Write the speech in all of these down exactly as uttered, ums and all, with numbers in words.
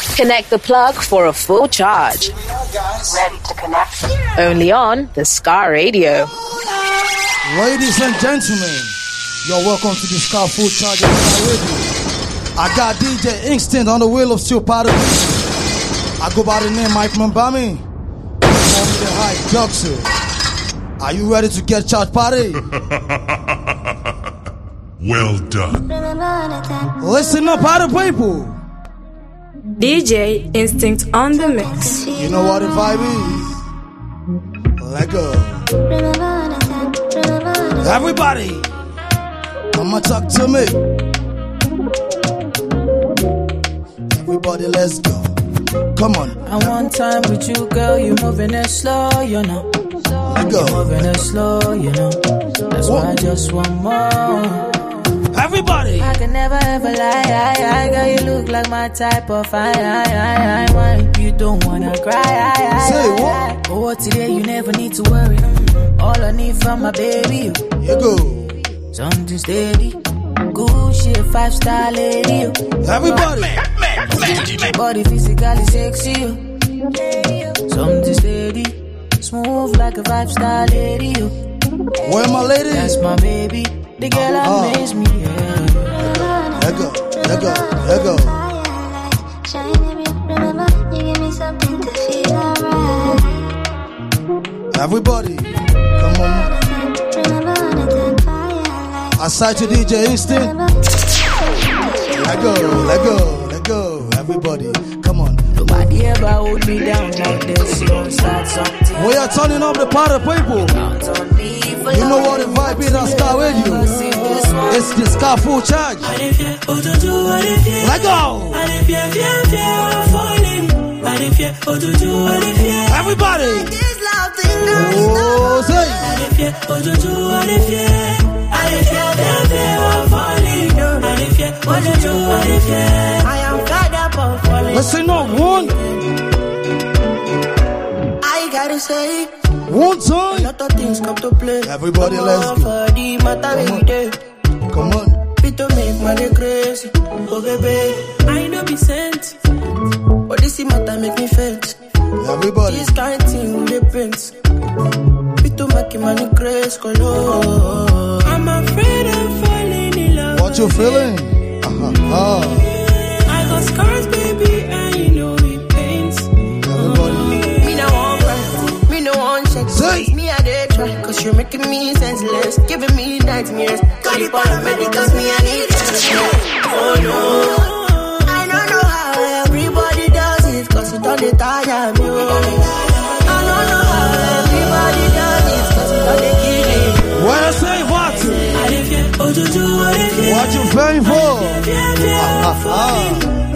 Connect the plug for a full charge. Ready to connect. Only on the Scar Radio. Ladies and gentlemen, you're welcome to the Scar Full Charge on Scar Radio. I got D J Instinct on the wheel of steel powder. I go by the name Mike Mbami. Call me the High Juxer. Are you ready to get charged, party? Well done. Listen up, party people. D J Instinct on the mix. You know what the vibe is? Let go. Everybody, come on, talk to me. Everybody, let's go. Come on. I want time with you, girl. You moving it slow, you know. Let go. You moving it slow, you know. That's Whoa. why I just want more. Everybody. I can never ever lie, I, I, girl, you look like my type of I, I, I, I, why you don't wanna cry, I, I, Say I, what? I, oh, today you never need to worry. All I need from my baby, You go. something steady. Good shit, five star lady. Everybody. Body physically sexy. Something steady. Smooth like a five star lady. Where my lady? That's my baby. The girl Uh-huh. amaze me. Yeah. Let go. Let go. Let go. Everybody. Come on. Aside to D J Instinct. Let go. Let go. Let go. Everybody. Come on. Nobody ever hold me down like this. You don't start something. We are turning up the party people. Count on me for You know love. what the vibe is on Star Radio. Sing this one. It's the Scar Full Charge. Let go. Everybody. Oh, say. I am fed up of falling. Listen up, one. I gotta say, One a time. lot of things come to play. Everybody, Come let's on go. for the matter every day. Come on. Fit to make money crazy. Oh baby, I know be sent, but this matter make me faint. Everybody. This kind thing with the prince. Fit to make money crazy. Color. I'm afraid of falling in love. What you feeling? Uh-huh. I got scars, baby, and you know it pains. Everybody. Me no one cry, me no one check. Say. Me I did try, cause you're making me senseless, giving me nightmares. Got the paramedics, me I need help. Oh no, I don't know how everybody does it, cause it don't tire me. I don't know how everybody does it, cause it don't kill me. When I say what? What you paying for? Uh-huh.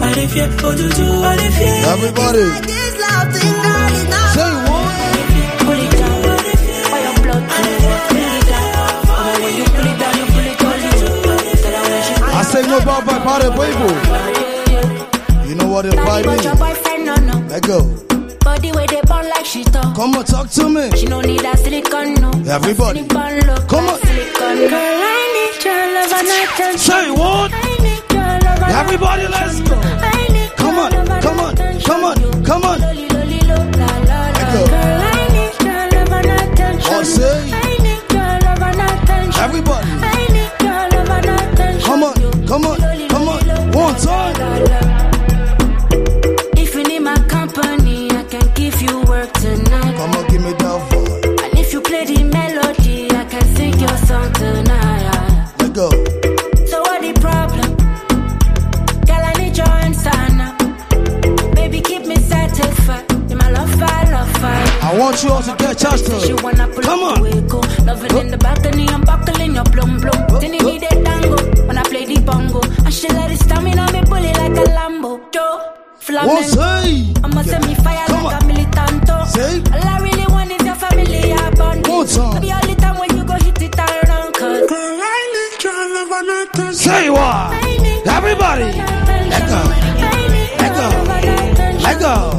Everybody. This love thing that is not Say what? pull it down, for your blood to pull it down. When you pull it down, you pull it all. I say no bad by party people. You know what the vibe Your is? boyfriend, no, no. Let go. Body where they burn like she talk. Come on, talk to me. She no need a silicone, no. Everybody. Silicone look Come like on. silicone. Girl, I need your love and attention. Say what? I need your love and Everybody, let's go. I need Come your on, love and come on, attention. come on, come on. Loli, loli, lo, la, la, la. go. Girl, I need your love and attention. What say? I need your love and attention. Everybody. I need your love and attention. Come on, come on, come on. One time. If you need my company, I can give you work tonight. Come on, give me that vibe. And if you play the melody, I can sing your song tonight. Let go. So what the problem? Girl, I need your answer now. Baby, keep me satisfied. You're my love, I love, I. I want you all to get charged She to. wanna pull Come up on. the way go. Loving in the balcony, I'm buckling your blum blum. Then you need a tango when I play the bongo. And she let it stamina me bully like a Lambo. Joe, One flamenco. say. I'ma send me fire Come like on. a militanto. Say. All I really want is your family, I bond. One time. The only time when you go hit it around, cause Girl, I need your love and attention. Say what? Everybody. Let go. Let go. Let go.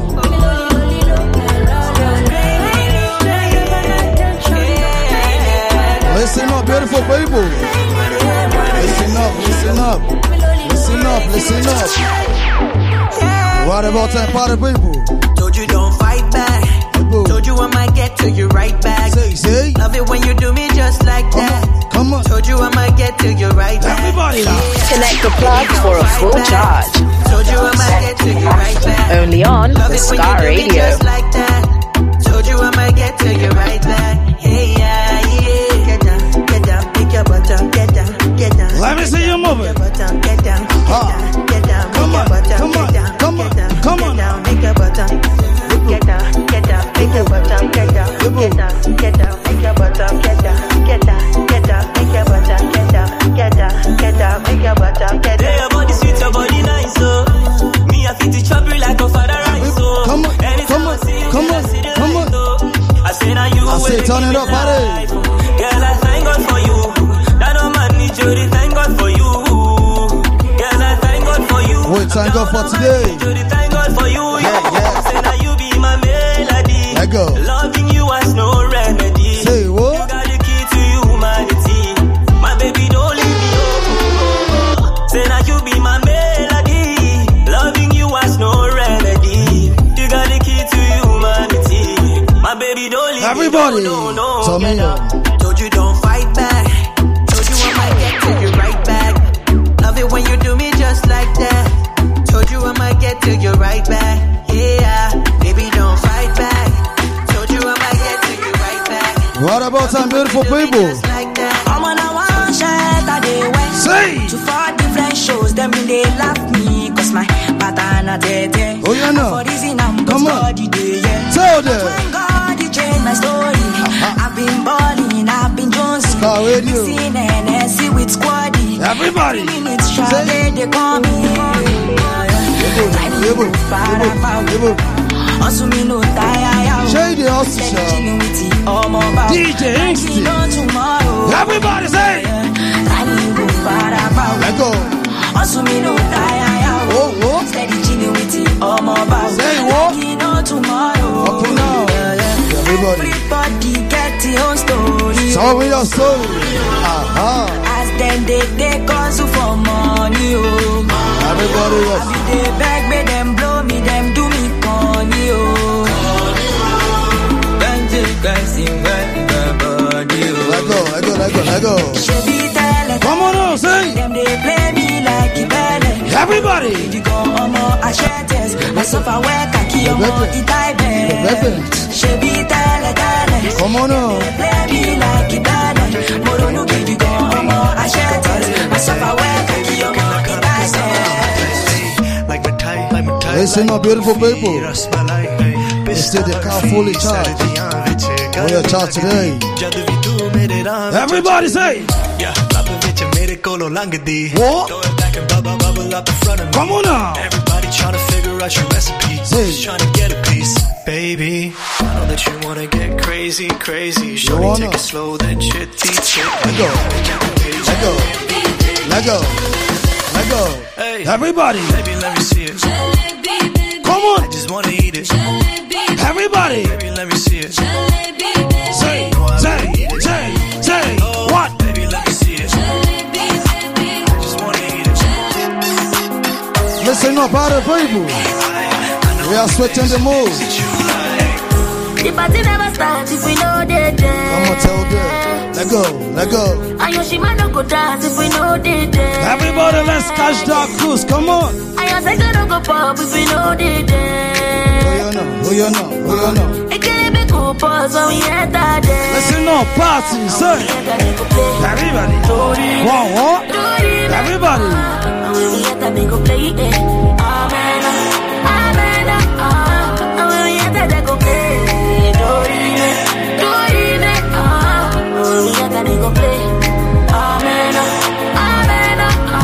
Listen up, beautiful people. Listen up, listen up. Listen up, listen up. What about time party people? Told you don't fight back. Told you I might get to you right back. Say, say. Love it when you do me just like Come that. on, come on. Told you I might get to you right back. Everybody now. Connect the plug for a full charge. Told you I might get to you right back. Only on Love the it when Scar you do me Radio. just like that. Told you I might get to you right back. Hey, yeah, yeah. Get down, get down, pick your butt up, get down, get down. Let me see you moving. Get down, get down, get down, Come on, pick your come butt on, up, come on, get down, come on. get down, make your butt up. Get down, get down, make your butt up, get down, get down, get down, make your butt up, get down, get down, get down, make your butt up, get down, get down, get down, make your butt up, get down. Hey, your body sweet, your body nice, so me I fit to chop you like a father rice, so Come on, anytime come I on, see you, come I on, see the come light, on. so I say now you I say will turn give it me up, buddy. life. Girl, I thank God for you. That don't man need you, they thank God for you. Girl, I thank God for you. Wait, thank God for today. Thank God for you. Yeah, yeah. Say now you be my melody. Let go. Loving you has no remedy. Say You what? got the key to humanity. My baby, don't leave me open. Say now you be my melody. Loving you has no remedy. You got the key to humanity. My baby, don't leave Everybody. me no, no, no. Tell me Get yo. up. Told you don't fight back. Told you I might get to you right back. Love it when you do me just like that. Told you I might get to you right back. Yeah, baby, don't fight back. Told you I might get to you right back. What about time beautiful people? Just like that. I'm on a one shot a day when Say. to four different shows, them they laugh me, cause my pattern a tete. Oh, you know. For reason I'm Come on. God the day, yeah. Tell them. When God he changed my story, I've been balling, I've been jonesing. Scar Radio. Seen N S C with squaddy. Everybody. Minutes Say. Charlie, they call me. Yebo, yebo, yebo. Also me no tire. Shady Hustle Steady Show. chilling with the all my back. D J Instinct. No tomorrow. Everybody say. Let go. Also me no tire. Oh, oh. Steady chilling with the all my back. Say what? No tomorrow. Okay now. Everybody. Everybody get your own story. Tell me your story. Aha. As them they take us for money. Oh. Everybody I yes. be they beg me, them blow me, them do me corny. Oh. Can't take guys in my body. Let go, let go, let go, let go. Shebi tell it. Come on now, say. Them they play me like a belly. Everybody. You go omo ashetes. Myself I wear kaki omo Bebe. itaibe. Bebe. Shebi tell it, tell it. Come on now. They play me like a belly. Moro no give you go omo ashetes. Myself I wear kaki omo itaibe. Listen up, beautiful people. It's still the car fully charged. We are charged today. Everybody say. What? Come on now. Everybody trying to figure out your recipe. Say. Just trying to get a piece. Baby, I know that you wanna get crazy, crazy. Shorty, wanna. take it slow, then chitty chit. Let go. Let go. Let go. Let go. Hey, Everybody. baby, let me see it. Come on. I just wanna eat it. Everybody. Baby, let me see it. Say, say, say, say. What? Baby, let me see it. I just wanna eat it. Listen up, other people. We are switching the mood. The party never starts if we know they dance. Come on, tell them. Let go, let go. And Yoshima no go dance if we know they dance. Everybody, let's catch that cruise. Come on. And your second no go pop if we know they dance. Who you know? Who you know? Who you know? It can't be cool pause when we enter dance. Listen up, party, say. Everybody. One, one. Everybody. And when we enter, they go play it. Amen. Amen. And when we enter, they go play. Dorime. Dorime. When we enter, they go play. Amen. Amen.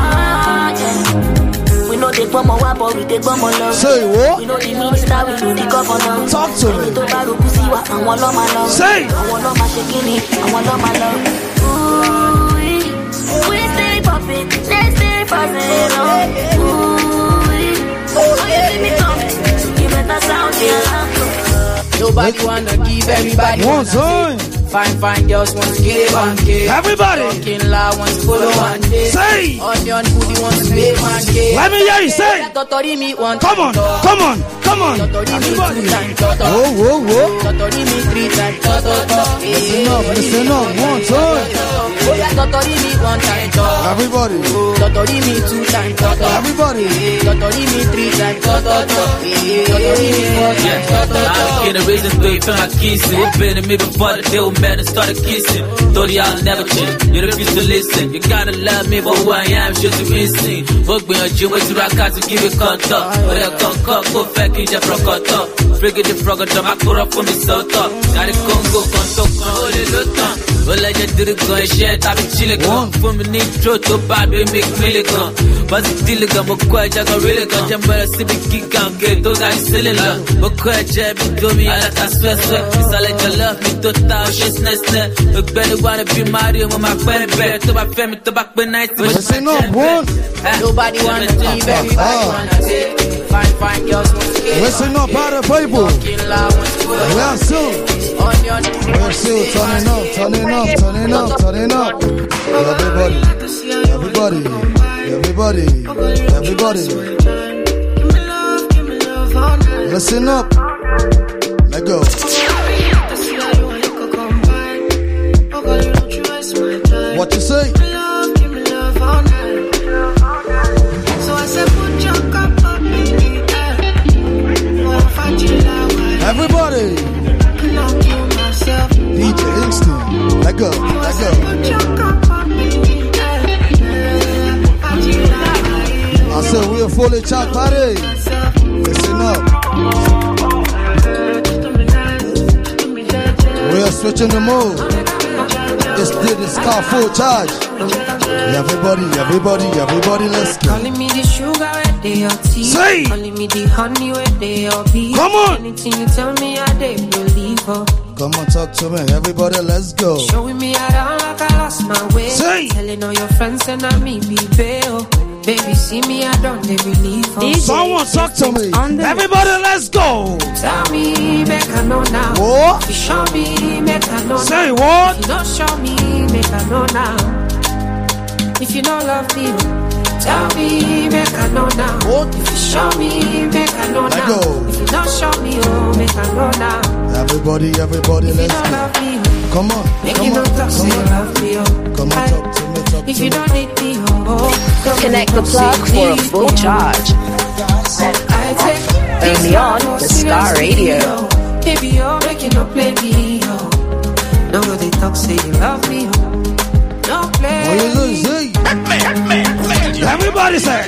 Yeah. We know they come on wap, but we take come on love. Say what? We know the minister, we know the governor. Talk to me. To baro kusiwa, and one love my love. Say. And one love my shekini, and one love my love. Ooh, we stay popping, they stay passing on. Ooh, oh, you see me coming, you better sound the alarm. Nobody wanna give everybody One time. Fine, fine girls want to get one K. Everybody. Talking loud want to follow one day. Say. Onion booty want to pay one K. Let me hear you say. Totori me one Come on, come on, come on. Everybody. Whoa, whoa, whoa. Totori me three times. Listen up, listen up. One time. Totori me one time. Everybody. Totori me two times. Everybody. Totori me three times. Totori me four times. I get a reason to feel my kissing. It been to me before the deal met and started kissing. Thought y'all never change. You refuse to listen. You gotta love me for who I am. Shit you insane. Fuck me on you. Wait till I got to give it contact. But I can't cut. Go fake in your frog up. Frigate the frog up. I could up for me so tough. Got it Congo. Conto. Hold it look down. Well, I just did it. Go and shit. I've been chilling. For me need throw to baby. Make me gun. But it's still a gun. But quite I got really gun. Jump by a civic kick and get those guys selling love. But quite jab. Do me. I like I swear. It's all like you love me. To touch. It's nice. Look better. Wanna be Mario. With my friend. Better. To my family. To back when night. Listen up, one. Nobody wanna leave. Everybody wanna take. Fine, fine girls want to get. Listen up, other people. We are soon. We are soon. Turning up, turning up, turning up, turning up. Everybody, everybody, everybody, everybody. Listen up. Let go. What you say? Everybody, D J Instinct, let go, let go. I said we are fully chat party. Listen up. We are switching the mode. This did is called full charge. Everybody, everybody, everybody, let's go. Calling me the sugar where they are tea. Say. Calling me the honey where they are bee. Come on. Anything you tell me, I they believe her. Come on, talk to me, everybody, let's go. Showing me around like I lost my way. Say. Telling all your friends and I me be bail. Baby, see me, I don't they believe her. Someone talk to me. Everybody, let's go. Tell me, make I know now. What? If you show me, make I know. Say now. what? If you don't show me, make I know now. If you don't love me, tell me, make I know now. What? If you show me, make I know Let now. go. If you don't show me, oh, make I know now. Everybody, everybody, If you let's don't go. love me, Come on, make come you on, don't talk, say you come on. love me, oh. Come on, Aye. talk to me, talk If to you me. don't need me, oh, don't Connect the say plug you for a need full me, oh. charge. I take Only this on love the seriously, Star Radio. oh. Baby, you're making no play me, oh. No, they talk, say you love me, oh. No play. Oh, you look, see? Everybody say.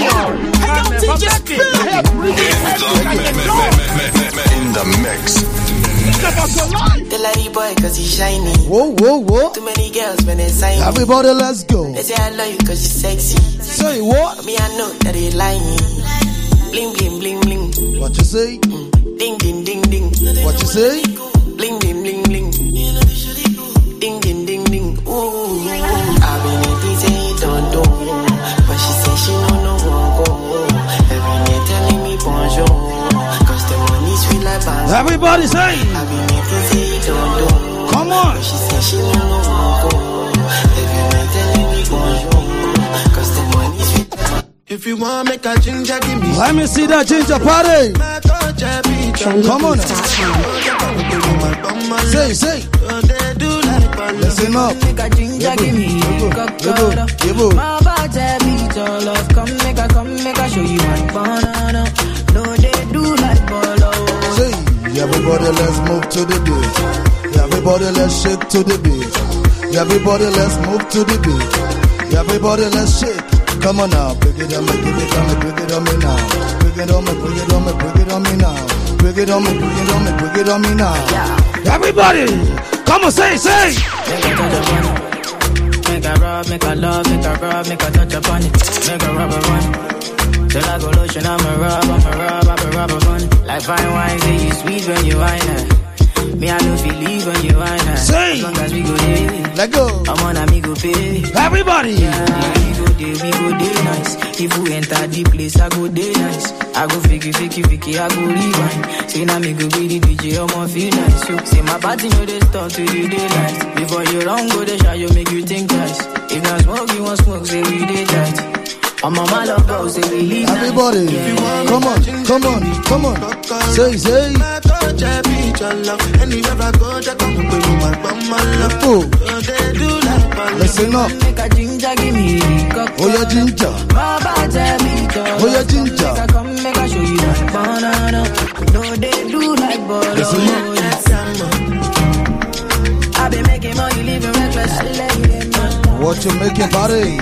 In the mix. The lady boy cause he's shiny. Whoa, whoa, whoa. Too many girls when they sign me. Everybody, let's go. They say I love you cause you're sexy. Say what? Me I know that they lie me. Bling bling bling bling. What you say? Ding ding ding ding. What you say? Bling bling bling bling. Ding ding ding ding. Ooh. I been a say you don't do. But she say she no no won't go. Every night telling me bonjour. Cause the money sweet like banana. Everybody say. I been a say you don't do. Come on. But she say she no no won't go. Every night telling me bonjour. Cause the money sweet. If you want make a ginger, give me. Let me see that ginger party. Come on now. Say, say. Listen up. My body beat all of. Come make a, come make a show you my banana. No, they do like bolo. Say, everybody, let's move to the beat. Everybody, let's shake to the beat. Everybody, let's move to the beat. Everybody, let's shake. Come on now, bring it on me, give it on me, bring it on me now. Bring it on me, bring it on me, bring it on me now. Bring it on me, bring it on me, bring it on me now. Everybody, come on, say, say. Make a rub, make a love, make a rub, make a touch upon it. Make a rubber run. Till I go lotion, I'm a rub, I'm a rub, I'm a rubber run. Like fine wine, say you sweet when you wine it. Me, I don't feel leave when you wine it. Say. As long as we go there. Let go. I'm on amigo pay. Everybody. Yeah, we go there, we go there nice. If we enter the place, I go day nice. I go fiki, fiki, fiki, I go rewind. Say now me go be the D J, I'ma feel nice. So, say my party know they start to the daylight. Before you run, go the shot, you make you think twice. If not smoke, you want smoke, say we day tight. I'm on my love, bro, say we leave. Everybody, yeah. come on, come on, come on. Say, say. Listen up. Oh, yeah, ginger. Oh, yeah, ginger. Listen up. I've been making money, living reckless. What you making, buddy?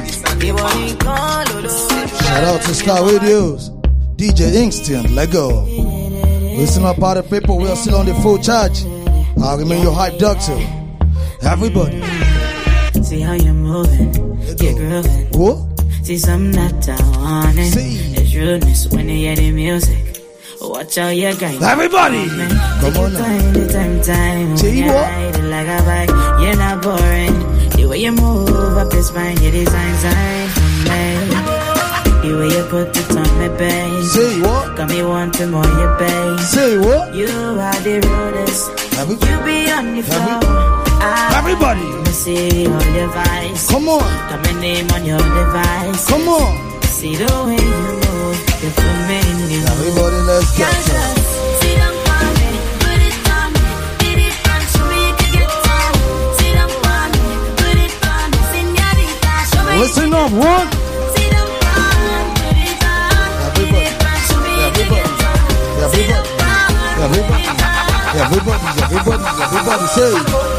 Shout out to Sky Radios, D J Inkster, let go. Listen up, party people, we are still on the full charge. I remain your hype doctor. Everybody. See how you're moving, you're grooving. What? See something that I want it. See. It's rudeness when you hear the music. Watch out, your guy. Everybody. Come on now. Time, the time, time. See you what? ride it like a bike, you're not boring. The way you move up your spine, you design, sign for me. The way you put it on me, babe. Say what? Got me wanting more, you babe. Say what? You are the rudest. Everybody. You be on the floor. Everybody. Let me see all your vice. Come on. Got my name on your device. Come on. See the way you move. You put me in the mood. Everybody, let's get some. See them want me, put it on me. Did it on, show me you can get down. See them want me, put it on me. Señorita, show me. Listen up, what? See them want me, put it on. Everybody. Did it on, show me you can get down. See them want me, Everybody. Everybody. Everybody. Everybody say.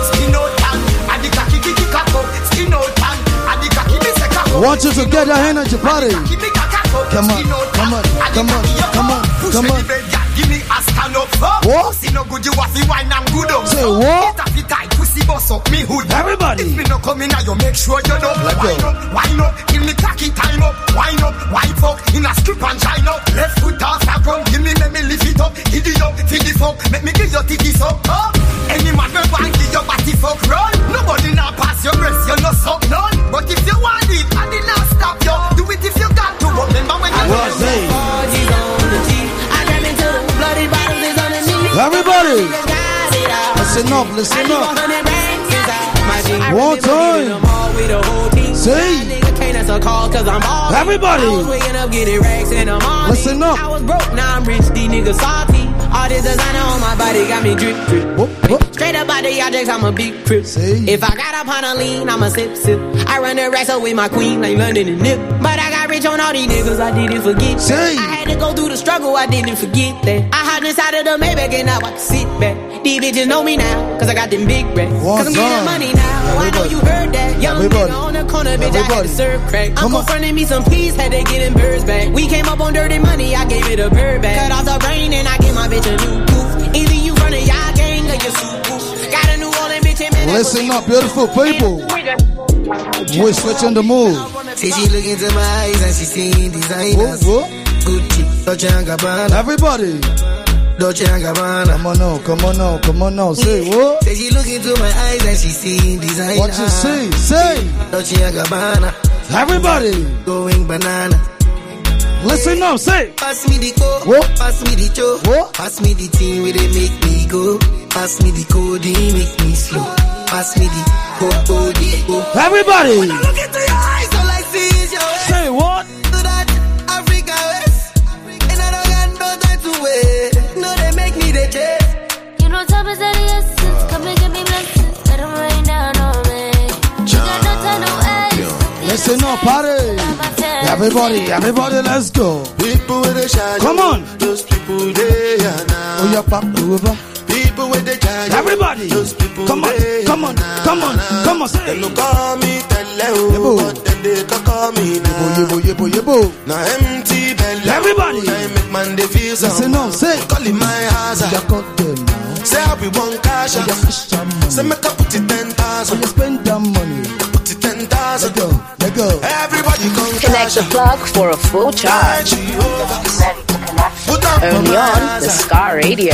I want you to get your hand on your body. Come on, come on, come on, come on, come on. What? Say what? Everybody. If me no come in, you make sure you know. Wine up, wine up, give me cocky time up. Wine up, wipe up, in a strip and shine up. Left foot off the ground, give me, let me lift it up. Hit it up, feed the fuck, make me give your titties up. Huh? Any man will want give your body fuck run. Nobody now pass your breast, you no suck none. But if you want it, I did not stop you. Do it if you got to. Remember when you What say? Everybody. Listen up, listen up. One time. Say. Everybody. Listen up. I was broke, now I'm rich, these niggas salty. All this designer on my body got me drip, drip. Whoop, whoop. Straight up by the objects, I'm a big crip. See? If I got up on a lean, I'm a sip, sip. I run the racks up with my queen, like London and Nip. But I got rich on all these niggas, I didn't forget. See? I had to go through the struggle, I didn't forget that. I hopped inside of the Maybach and now I can sit back. These bitches know me now, cause I got them big racks. Cause I'm getting money now, I know you heard that. Young Everybody. nigga on the corner, bitch, Everybody. I had to serve crack. Come Uncle on. fronted me some peas, had to get them birds back. We came up on dirty money, I gave it a bird back. Cut off the brain and I gave my bitch a new goof. Either you run a y'all gang or you super. Got a New Orleans bitch and man. Listen up, beautiful people. We're switching the move. See she look into my eyes and she seeing designers. Whoop, whoop. Gucci, Dolce and Gabbana. Everybody. Dolce and Gabbana. Come on now, come on now, come on now. Say what? Say she look into my eyes and she seeing designers. What you see? Say. Dolce and Gabbana. Everybody. Going banana. Listen up, say. Pass me the coke, What? pass me the choke, What? pass me the thing where they make me go. Pass me the codeine, make me slow. Pass me the coke, codeine. Everybody. When I look into your eyes, all I see is your waist. Say what? To that Africa West, and I don't got no time to wait. No, they make me the chase. You know time is of the essence. Come and give me blessings. Let them rain down on me. You got no time to waste. Listen up, party. Everybody, everybody, let's go. People with the shy, Come on. those people they are now. Oh, yeah, pop over. People with the shy, Everybody. those people Come on, they come on, are come on, now. come on, say. They no call me Yebo. Tele, but then they can call me now. Yebo, yebo, yebo, yebo. Now empty belly, Everybody. I make man they feel Listen up, say. Calling my house, You got them now. say I be one cash, You got some money. say make I put it ten So thousand, you spend that money. put it ten Let thousand. go, let go. Everybody come Connect the plug for a full charge. Ready to connect. Only on the Scar Radio.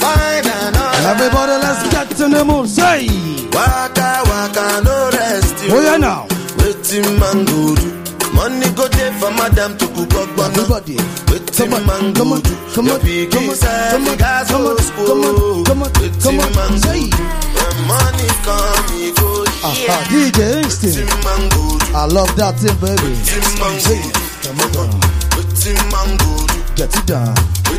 Everybody, let's get to the mood. Say. Waka waka no rest. Oh, yeah, now. Waiting man go do. Money go there for madam to cook up on everybody. Come on, man, come on, come on, come on, come on, come on, come on, come on, come on, say. Money come, me go. Aha, D J Instinct. I love that thing, baby. Say, come on, get it down.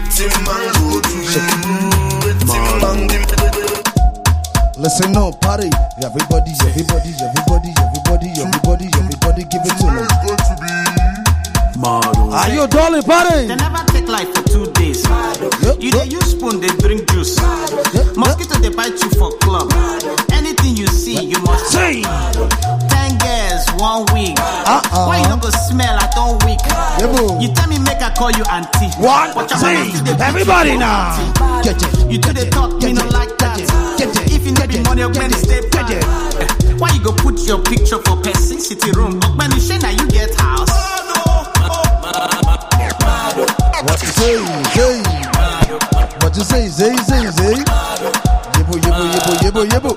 Listen up, party. Everybody, everybody, everybody, everybody, everybody, everybody, give it to me. Model. Are you darling, party? They never take life for two days. Yep, you they use spoon, they drink juice. Yep, Mosquito, they bite you for club. Anything you see, you must say. Ten girls, one week. Uh-uh. Why you not go smell at all week? Yep. You tell me make I call you auntie. What? Say, everybody now. Get it. You do the talk, me not like that. If you need money, when you stay back. Why you go put your picture for person city room? When you say now you get house. What you say, say? What you say, say, say, say? Yebo, yebo, yebo, yebo, yebo.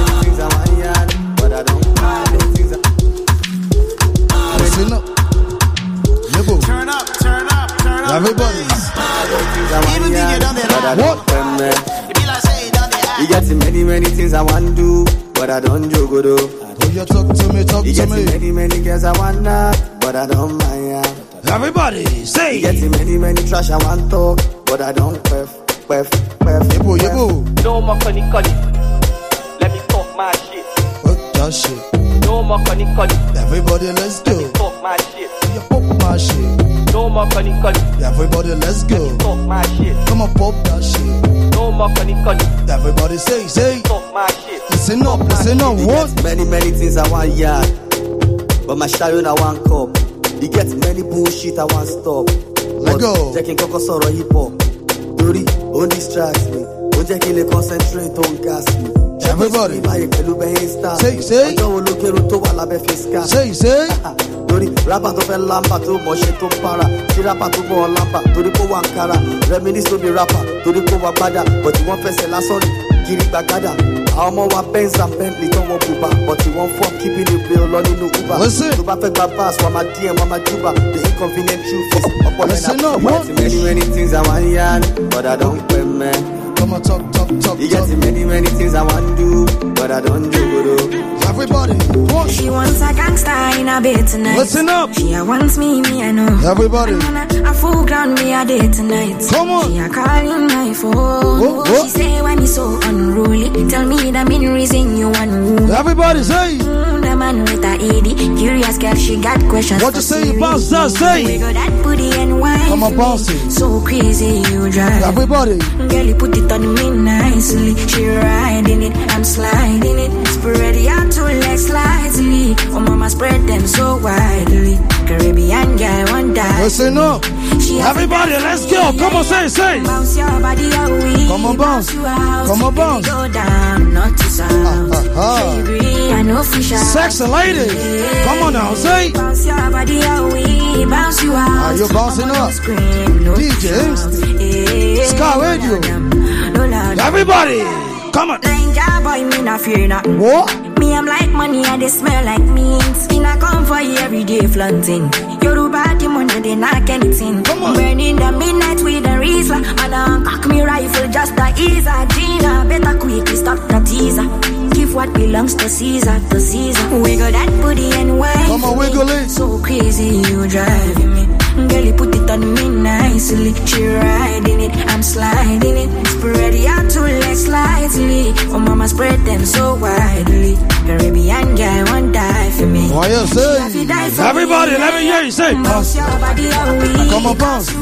Listen up. Yebo. Turn up, turn up, turn up. Everybody. Even if you done that. What? It be like say you done that. You got many, many things I want to do, but I don't joke though. Oh, you talk to me, talk you to me. You many, many girls I want to, but I don't mind. Everybody, say. You get many, many trash I want to talk, but I don't quaff, quaff, quaff. Yebo, yebo. No more conny conny. Let me talk my shit. What that shit? No more conny conny. Everybody, let's go. Let me talk my shit. You pop my shit. No more conny conny. Everybody, let's go. Let me talk my shit. Come on, pop that shit. No more conny conny. Everybody, say, say. Talk my shit. Listen up, listen up. What? Many, many things I want yard, but my shadow I want cup. You get many bullshit I want stop. Let go. Jacking Coco Soro hip hop. Dori, don't distract me. Don't Jacking they concentrate on gas me. Everybody. Say, say. Say, say. Dori, rapper to fẹ́ lamba tó mọ̀ṣẹ́ tó para. Ṣé rapper tó bọ̀ lamba torí kó wà nkara. Reminisce lóbi rapper torí kó wà gbada. But wọ́n fẹsẹ̀ lásán rí kiri gbàgádà. Àwọn ọmọ wa Benz and Bentley tó wọ́n bùbá. But wọ́n fọ́ keeping the bill lọ nínú Uber. Tó bá fẹ́ gba pass, wọ́n máa D M, wọ́n máa juba. The inconvenient truth is ọ̀pọ̀ lẹ́nà pọ̀. Many many things I want yarn, but I don't pay man. Come on, talk, talk, talk. You get many, many things I want to do, but I don't do it. Everybody, what? She wants a gangster in a bed tonight. Listen up. She a wants me, me I know. Everybody. A full ground me a day tonight. Come on. She a calling my phone. Oh, oh. She say when you so unruly, tell me the main reason you want woo. Everybody say. Mm, the man with a E D, curious girl, she got questions. What you say, bounce that say? Wiggle that booty and wine. Come on, bounce it. So crazy you drive. Everybody. Girl, you put it on me nicely. She riding it, I'm sliding it. Spread out two legs slightly. Oh, mama spread them so widely. Caribbean girl, one die. Listen up. Everybody, let's go. Come on, say, say. Bounce your body away. Come on, bounce. Come on, bounce. Go down, not to south. Uh, uh, uh. Agree, I know fish out. Sexy lady. Yeah. Come on now, say. Bounce your body away. Bounce you out. Are you bouncing up? Scream, no D J Instinct. Scar Radio. Everybody, come on. Ninja boy, me not fear nothing. What? Me, I'm like money and they smell like means. In a come for you every day flaunting. Yoruba, the money, they not anything. Come on. Burning the midnight with the Rizla. And I cock me rifle just the easer. Gina, better quickly stop the teaser. Give what belongs to Caesar, to Caesar. Wiggle that booty and wine. Come on, wiggle it. So crazy, you driving me. Girl, you put it on me nicely. She riding it, I'm sliding it. Spread it out two legs slightly. Oh, mama spread them so widely. Caribbean girl won't die for me. Why you say? Everybody, let me hear you say. Bounce your body away. Come on, bounce.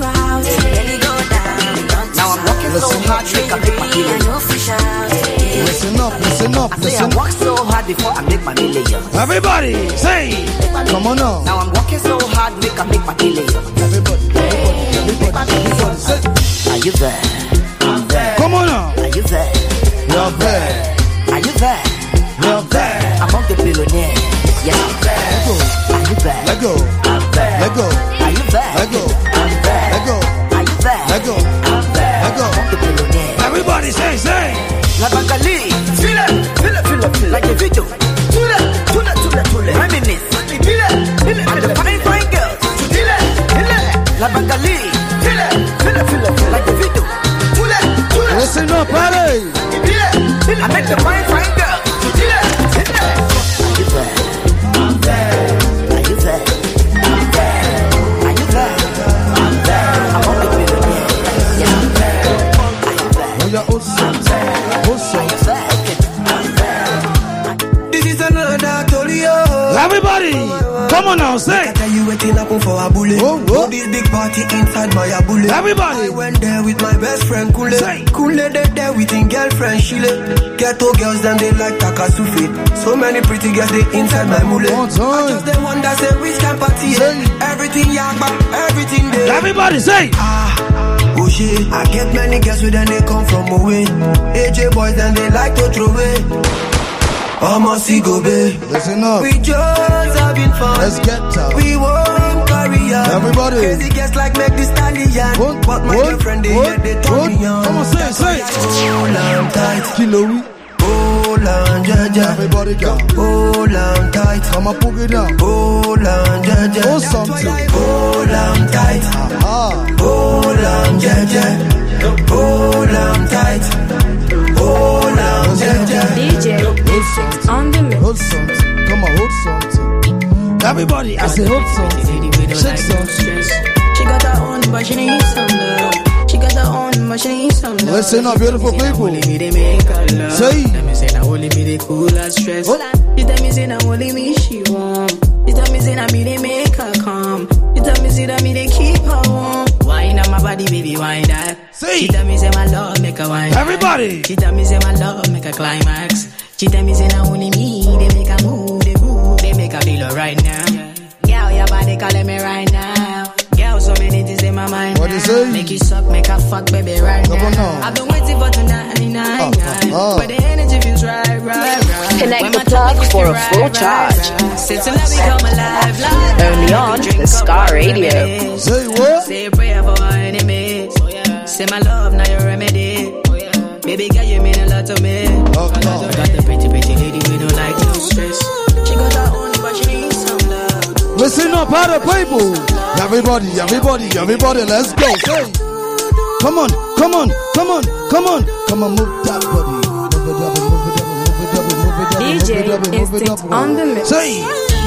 Now I'm working so hard, make I make my million. Listen up, listen up, I say listen I work so hard before I make my million. Everybody, say. Come on now. Now I'm working so hard, make I make my million. Everybody, everybody, everybody, everybody, say. Are you there? I'm there. Come on now. Are you there? You're there. Are you there? You're there. Among the billionaires. Yes, I'm there. Let go. Are you there? Let go. I'm there. Let go. Are you there? Let go. I'm there. Let go. Are you there? Let go. I'm there. Let go. Among the billionaires. Everybody say, say. La Bangali. Feel it, feel it, feel it, feel it. Like a video. Tule, tule, tule, tule. Reminisce. Feel it, feel it, feel it. And the fine, fine girl. La Bagali. Feel it, feel it, feel it, like the video. Pull it, pull it. Listen up, buddy. I make the fine, fine girl. Feel it, feel it. Are you there? I'm there. Are you there? I'm there. Are you there? I'm there. I'm on the millionaire. Yeah, I'm there. Are you there? Oh, yeah, oh, I'm there. oh, Are you there? I'm there. This is another Tolio. Everybody, come on now, say. I tell you waiting up for a bullet. Oh, oh. This big party inside my bullet. Everybody. I went there with my best friend Kule. Say. Kule they there with his girlfriend Shile. Ghetto girls then they like Takasufi. So many pretty girls they inside my mule. One time. I just the one that say which can party. Say. Everything yakba, everything there. Everybody, say. Ah, oh shit. I get many girls with them they come from away. A J boys then they like to throw away. Almost see go babe. Listen up. We just having fun. Let's get down. We won't carry on. Everybody. Crazy guests like make this stallion. What? But my What? girlfriend they What? here they turn me on. Come on, say it, say it. Hold on tight. Kilo we. Hold on, jaja. Everybody go. Hold on tight. Come on, put it down. Hold on, jaja. Hold something. Hold on tight. Ah. Hold on, jaja. Hold on tight. Hold on, jaja. D J Instinct on the mix. Hold something. Come on, hold something. Everybody, I say hold something. Shake something. She got her own, but she needs some love. She got her own, but she needs some love. Listen up, beautiful people. Only me they make her love. Say. Tell me say now only me they cool her stress. She tell me say now only me she warm. She tell me say now me they make her calm. She tell me say that me they keep her warm. Wine on my body, baby, wine that. Say. She tell me say my love make her wine. Everybody. She tell me say my love make her climax. She tell me say now only me they make her move, they move, they make her feel right now. Girl, your body calling me right now. Girl, so many things in my mind. What you say? Make you suck, make her fuck, baby, right Come on now. now. I've been waiting for tonight, nine, nine. uh. But the energy feels right, right, right. Connect When the my plug tongue for a right, full right, charge. right. Say till I become alive, live. Only on Drink the up Scar my Radio. reminisce. Say what? Say a prayer for our enemies. Say my love, now your remedy. Baby girl, you mean a lot to me. Oh, I no. got the pretty, pretty lady, we don't like no stress. She got her own, but she needs some love. Listen up, other people. Everybody, everybody, everybody, let's go. Say. Come on, come on, come on, come on. Come on, move that body. Move it up, move it up, move it up, move it up, D move J it up, move it Instinct up. on the mix. Say.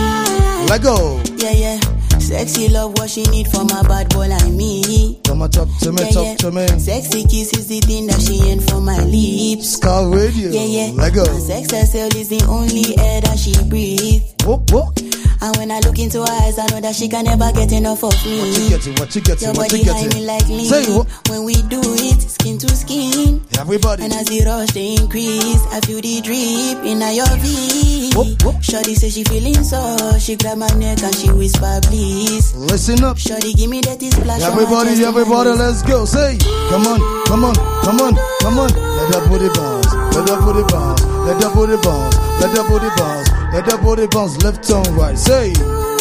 Let go. Yeah, yeah. Sexy love, what she need from a bad boy like me. Come on, talk to me, Yeah, talk yeah. to me. Sexy kiss is the thing that she ain't for my lips. Scar Radio. Yeah, yeah. Let go. My sex herself is the only air that she breathes. Whoop, whoop. And when I look into her eyes, I know that she can never get enough of me. What you getting? What you getting? Your What body you high me getting? like lean. Say what? When we do it, skin to skin. Everybody. And as the rush they increase, I feel the drip in your V. Whoop, whoop. Shorty say she feeling so. She grab my neck and she whisper, please. Listen up. Shorty give me that splash. on my Everybody, chest and everybody, my let's go. Say, come on, come on, come on, come on. Let that booty bounce, let that booty bounce, let that booty bounce, let that booty bounce, let that booty bounce, left and right. Say,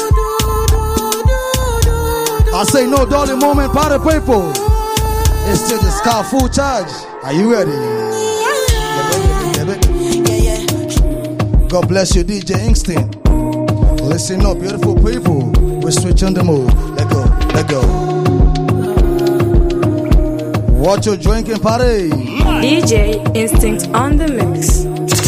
I say no darling moment, party people. It's still the Scar full charge. Are you ready? Yeah, baby, yeah, baby. God bless you, D J Instinct. Listen up, beautiful people. We're switching the move. Let go, let go. What you drinking, party? D J Instinct on the mix.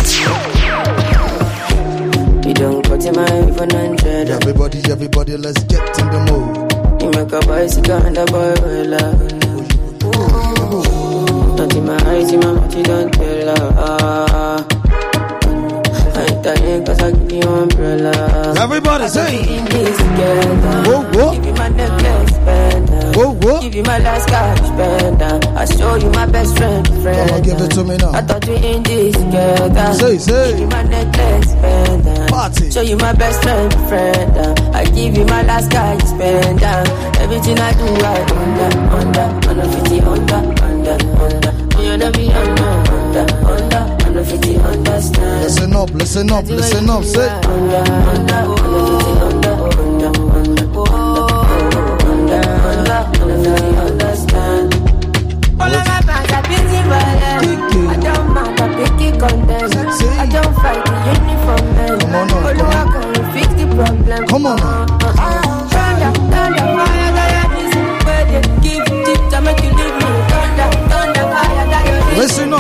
You don't put in my even hundred. Everybody, everybody, let's get in the mood. You make a bicycle and a boy will love. Not in my eyes, in my mouth, you don't tell her. Ah. I ain't dying cause I give you umbrella. Everybody say. Whoa, whoa. Give you my necklace, spender. Whoa, whoa. Give you my last cash, spender. I show you my best friend, friend. Come on, give it to me now. I thought we in this together. Say, say. Give you my necklace, spender. Party. Show you my best friend, friend. I give you my last cash, spender. Everything I do, I under, under, under fifty, under, under, under. You know me, under, under, under. fifty understand. Listen up, listen up, listen up, say. Under, under, under, under, under, under, under, fifty understand. All of my fans are busy violent. I don't mind, I pick it content. I don't fight the uniform men. Come on now, come on. Can you fix the problem? Come on now. Thunder, thunder, fire, fire,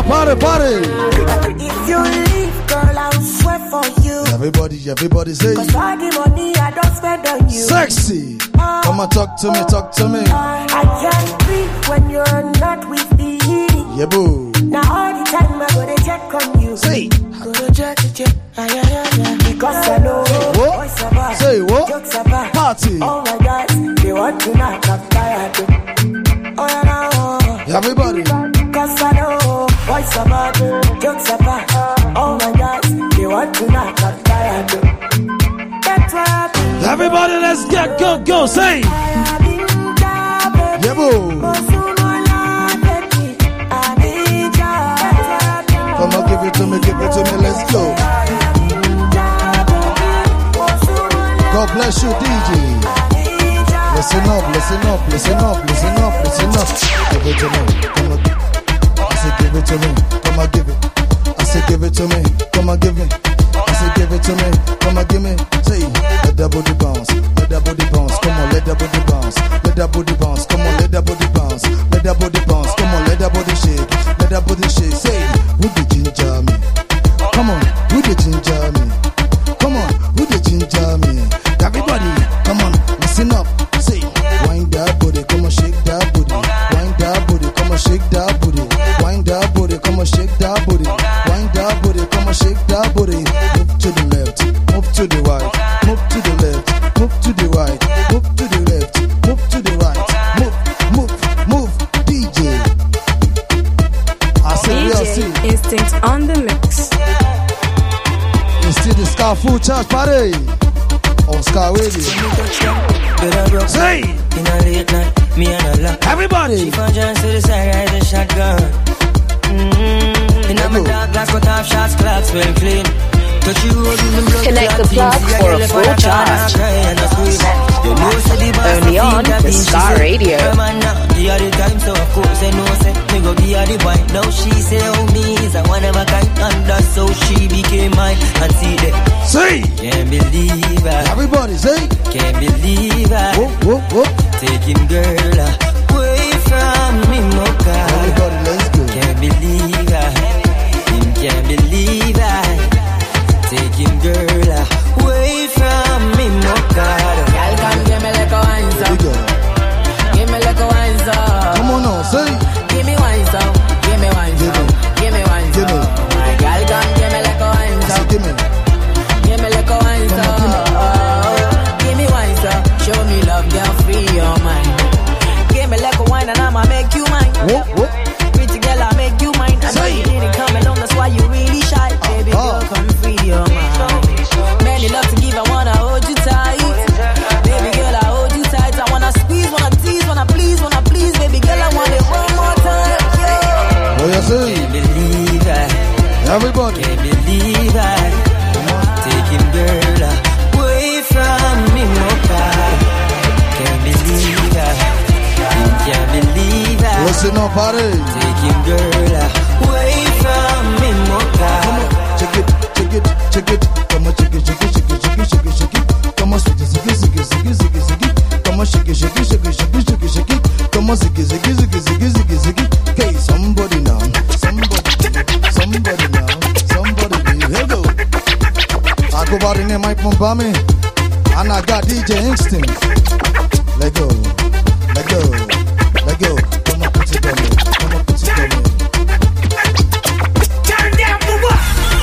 up, party, party. If you leave, girl, I'll swear for you. Everybody, everybody say. Cause all the money I don't spend on you. Sexy. Come on, talk to me, talk to me. I can't breathe when you're not with me. Yeah, boo. Now all the time I go to check on you. Say. Go to check, check. Ah, yeah, yeah, yeah. Because I know what? Boys about, say what? Jokes about. Party. Oh my God, they want to knock up tired. Oh yeah, now. Everybody. Cause I know boys about, jokes about. Oh my God, they want to knock up tired. That's what. Everybody, let's get go go. Say. Yeah, boo. Come on, give it to me, give it to me, let's go. God bless you, D J. Listen up, listen up, listen up, listen up, listen up. Give it to me, come on. I say give it to me, come on, give it. I say give it to me, come on, give it. I say give it to me, come on, give me. Say, let that booty bounce, let that booty bounce. Come on, let that booty bounce, let that booty bounce. Come on, let that booty bounce, let that booty bounce. Come on, let that booty shake, let that booty shake. Say, who the ginger me? Come on, who the ginger me? Come on, who the ginger me? Everybody, come on, listen up. Say, wind that booty, come on, shake that booty. Wind that booty, come on, shake that booty. Wind that booty, come on, shake that booty. Wind that booty, come on, shake that booty. Move to the left, move to the right, move to the left, move to the right, move to the left, move to the right, move, move, move, D J. I say, D J Instinct on the mix. It's still the Scar Food Charge Party on Scar Radio. Say, in a late night, me and a lot. Everybody. She found John to the side, ride the shotgun. Mm-hmm. In a dark glass, cut off shots, clocks well clean. Connect the plug for a full charge. Only on the Scar Radio. The other time, so of course I know say me go be a the wine. Now she say oh me is a one of a kind, and that's how she became mine. And see that. Say. Can't believe her. Everybody say. Can't believe her. Whoop whoop whoop. Taking girl away from me, no car. Everybody, let's go. Can't believe her. Him can't believe her. Taking girl away from me, no car. Girl, come give me like a wine song. Give me like a wine song. Come on now, say. Give me wine song. Give me wine song. Give me wine song. My girl, come give me like a wine song. Give me. Give me like a wine song. Give me wine song. Show me love, girl, free your mind. Give me like a wine and I'ma make you mine. Whoop, whoop. Pretty girl, I'll make you mine. I know you didn't come along, that's why you really shy. Baby girl, come free your mind. Many love to give, I wanna hold you tight. Baby girl, I hold you tight. I wanna squeeze, wanna tease, wanna please, wanna please. Baby girl, I want it one more time. Yeah. What you say? Can't believe that. Everybody. Can't believe that. Taking girl away from me, no car. Can't believe that. Can't believe that. Listen up, party. Taking girl away from me, no car. Come on, check it, check it, check it. Come on, check it, check it, check it, check it, check it, check it. Come on, shake it, shake it, shake it, shake it, shake it, shake it. Come on, shake it, shake it, shake it, shake it, shake it, shake it. Come on, shake it, shake it, shake it, shake it, shake it, shake it. Okay, somebody now, somebody, somebody now, somebody. Here go. I go by the name Mike Mumbami, and I got D J Instinct. Let go, let go, let go. Come on, put it on me. Come on, put it on me. Turn down for what?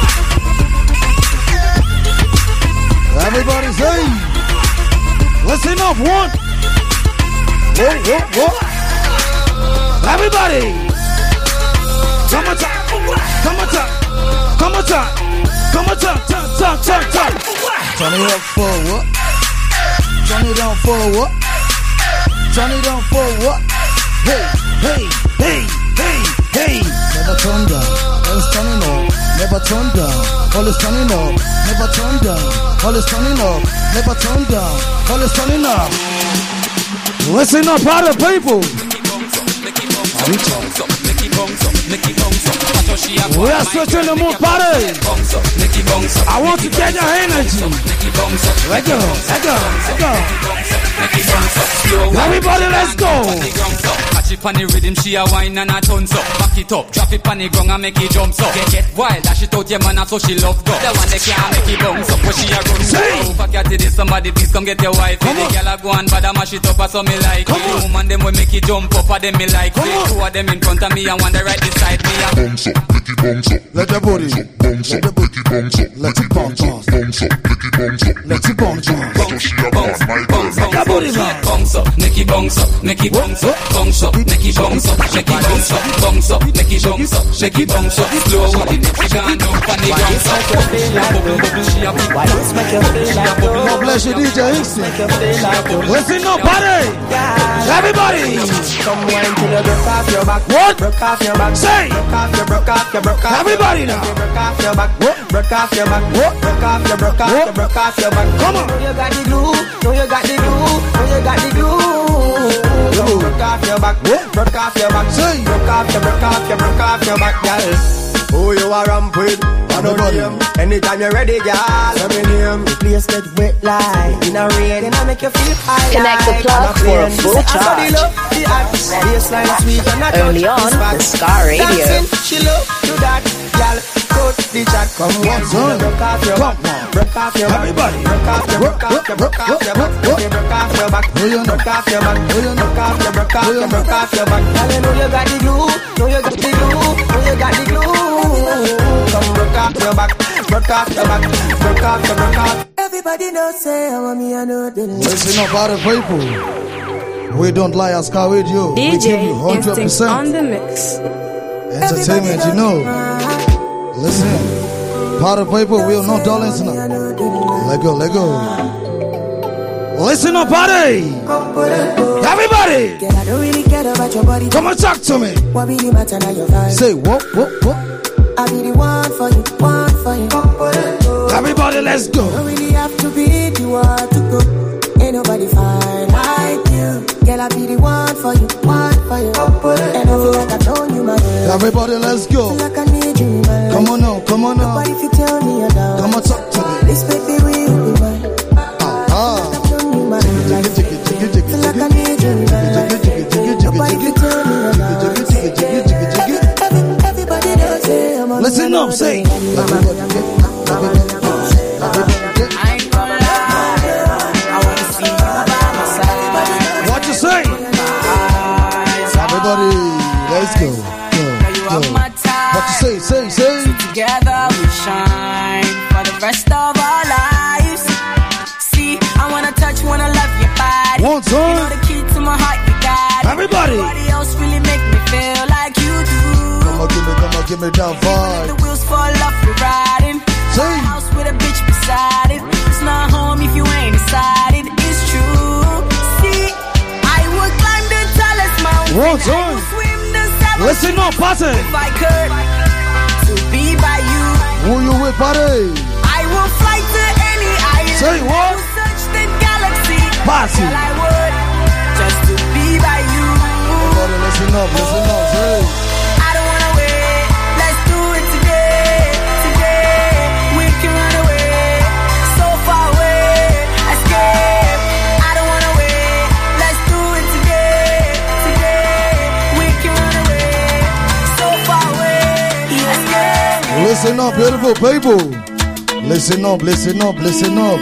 Everybody say, listen up, one. Whoa, whoa, whoa. Everybody, come on, talk, come on, talk, come on, talk, come on, talk, talk, talk, talk, talk. Turn it up for what? Turn it down for what? Turn it down for what? Hey, hey, hey, hey, hey. Never turn down, always turning up. Never turn down, always turning up. Never turn down, always turning up. Never turn down, always turning up. Listen up, other people. We are switch in the mood party. I want to get your energy. Let go, let go, let go. Everybody, let's go. Catch it on the rhythm, she a wine and a tons up. Back it up, drop it on the ground and make it jump up. Get, get wild, dash it out your man, so she love go. The one that can't make it bounce up, but she a run. If I get it, somebody please come get your wife. The girl a go and bad a mash it up, so me like it. The woman them will make it jump up, and them me like it. Two of them in front of me and one the right beside me. Bounce up, make it bounce up. Let the booty bounce up, make it bounce up. Let it bounce up, bounce up, make it bounce up. Let it bounce up. So she a bounce, my girl. Let the booty bounce up, make it bounce up, make it bounce up, bounce up, make it bounce up, shake it bounce up, bounce up, make it bounce up, shake it bounce up, slow with it, she can't jump on the ground. Why this make you feel like God bless you, D J Instinct. Listen up, party. Everybody. Come wine till you broke off your back. What? Broke off your back. Say. Broke off your, broke off your, broke off. Everybody now. Broke off your back. What? Broke off your back. What? Broke off your, broke off your, broke off your back. Come on. Know you got the glue. Know you got the glue. Know you got the glue. Broke off your back. What? Broke off your back. Say. Broke off your, broke off your, broke off your back, girl. Who you are ramp with? I know name. Anytime you're ready, girl. Let me name. The place get wet like in a rain, and I make you feel high. Connect the plug for a full charge. Only on the Scar Radio. She love to that, girl. Cut the chat. Come on, son. Broke off your back. Broke off your back. Everybody. Broke off your, broke off your, broke off your back. Broke off your back. Broke off your back. Broke off your, broke off your, broke off your back. Girl, you know you got the glue. Know you got the glue. Know you got the glue. Come broke off your back. Broke off your back. Broke off your, broke off. Everybody knows say I want me, I know the listen up, other people. We don't lie as Scar Radio. D We give J you one hundred Instinct on percent the mix. entertainment, you know. Listen, part of people will not darlings now. Let go, let go. Listen up, party. Everybody. Girl, I don't really care about your body. Come and talk to me. What be the matter now, your vibe? Say what, what, what? I be the one for you, one for you. Everybody, let's go. Don't really have to be the one to go. Ain't nobody fine like you. Girl, I be the one for you, one for you. And I feel like I've known you, my girl. Everybody, let's go. Feel like I need you in my life. Come on now, come on now. Nobody if you tell me you're down. Come and talk to me. This baby will be mine. Ah, I've known you, my life. Feel like I need you in my life. Nobody if you tell me you're down. Every- Everybody does say I'm on. listen up, say. What you say? Everybody, let's go. Go, go. What you say, say, say. Together we shine for the rest of our lives. See, I wanna touch, wanna love your body. One time. You know the key to my heart, you got it. Everybody. Nobody else really make me feel like you do. Come on, give me, come on, give me that vibe. The wheels fall off, you're riding. Say. My house with a bitch beside it. It's not home if you ain't inside it. It's true. See, I would climb the tallest mountain. One time. I would swim the seven Listen up, party. if I could. To be by you. Who you with, party? I will fly to any island. Say what? I will search the galaxy. Party. Girl, I would just to be by you. Everybody, listen up, listen up, say. I don't wanna wait. Let's do it today. Today we can run away. So far away. Escape. I don't wanna wait. Let's do it today. Today we can run away. So far away. Escape. Listen up, beautiful people. Listen up, listen up, listen up.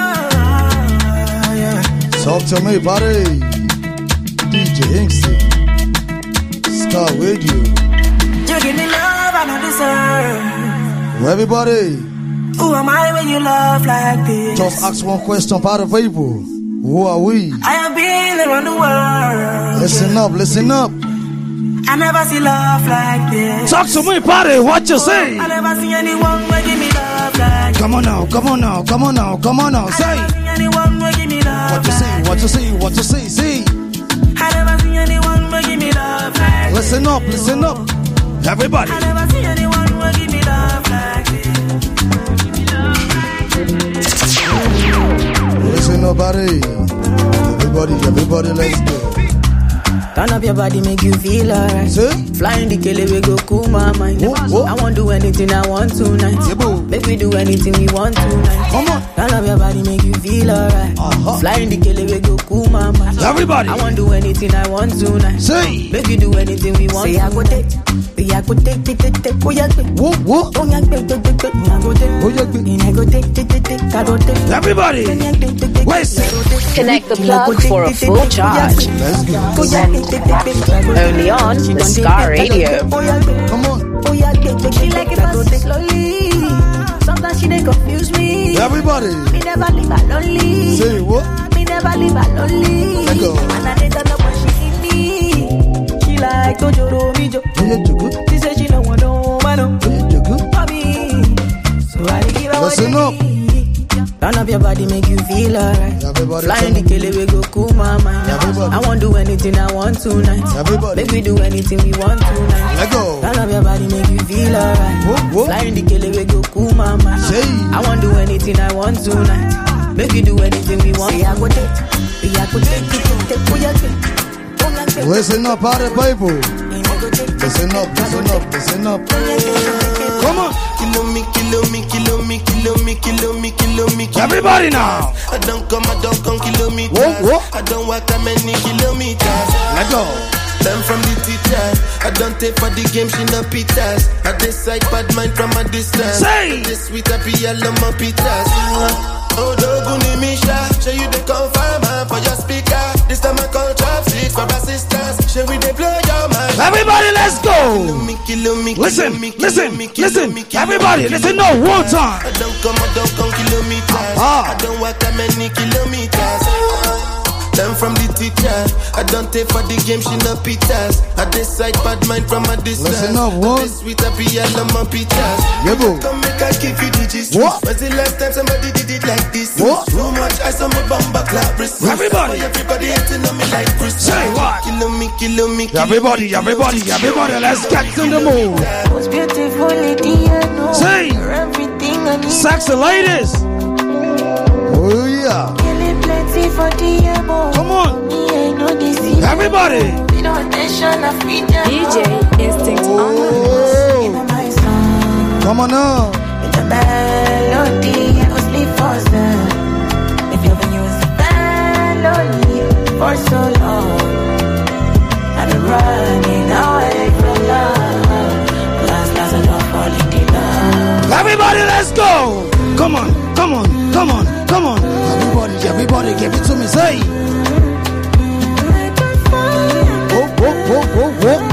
Talk to me, buddy. D J Instinct. Scar Radio. You give me love I don't deserve. Everybody, Who am I when you love like this? just ask one question, party people. Who are we? I have been around the world. Listen up, listen up. I never see love like this. Talk to me, party. What you say? I never see anyone who give me love like this. Come on now, come on now, come on now, come on now. I Say. never see anyone who give me love What you like say? What you say? What you say? See. I never see anyone who give me love like this. Listen up, listen up. Everybody. I never see anyone who give me love like this. Listen up, buddy. Everybody, everybody, let's go. Turn up your body, make you feel alright. Flying the kele, we go cool my mind. Whoa, whoa. I won't do anything I want tonight. Yeah, make we do anything we want tonight. Come on. Turn up your body, make you feel alright. Uh-huh. Flying the kele, we go cool my mind. Everybody. I won't do anything I want tonight. Say. Make we do anything we want. Say I go take. Say I go take, take, take, take. Oh yeah, whoa, whoa. Oh yeah, take, take, take, take. I go take. Oh yeah, I go take, take, take, take. I go take. Everybody. Wait. Connect the plug for a full charge. Let's go. Only on the Scar Radio. Come on. She like it fast slowly. Sometimes she dey confuse me. Everybody. Me never leave her lonely. Say what? Me never leave her lonely. Let go. And I didn't know when she see me. She like Tojoro Mijo. She say she don't want no man. Mommy. So I give her what Listen up. Turn up your body, make you feel alright. Flying the kele, we go cool my mind. I won't do anything I want tonight. Everybody. Make we do anything we want tonight. Let go. Turn up your body, make you feel alright. Whoa, whoa. Flying the kele, we go cool my mind. Say. I won't do anything I want tonight. Make we do anything we want. Say I go take, say I go take, take, take, oh yeah, take. Listen up, out of people. Listen up, listen up, listen up. Come on. Kilo me, kilo me, kilo me, kilo me, kilo me, kilo me. Everybody now. I don't come, I don't come kilometers. Whoa, whoa. I don't walk that many kilometers. Let go. Learn from the teacher. I don't take for the game, she no pitas. I decide bad mind from a distance. Say. This sweet happy yellow my pitas. Oh, Doguni Misha, show you the confirmer for your speaker. This time I call chopsticks for assistance. Show we they blow your mind. Everybody, let's go. Listen, listen, listen. Everybody, listen. No, one time. I don't come, I don't come kilometers. Ah. I don't walk that many kilometers. Learn from the teacher. I don't take for the game, she no pitas. I decide bad mind from a distance. Listen up, what? This sweet happy yellow my pitas. Yeah, bro. Come make I give you the gist. What? When's the last time somebody did it like this? What? Too much ice on my bumper clap wrist. Everybody. Everybody hating on me like Chris. Say what? Kilo me, kilo me, kilo Everybody, everybody, everybody, let's get in the mood. Most beautiful lady I know. Say. Everything I need. Sexy ladies. Oh yeah. Killing plenty for the able. Come on. Me ain't no deceiver. Everybody. Me no attention of me. D J Instinct on the Oh. In my song. Come on now. With the melody, I go sleep for some. If you've been using melody for so long, I've been running away from love. Last, last, I don't fall in the love. Everybody, let's go. Come on, come on, come on, come on. Everybody, everybody, give it to me. Say. Whoa, whoa, whoa, whoa, whoa.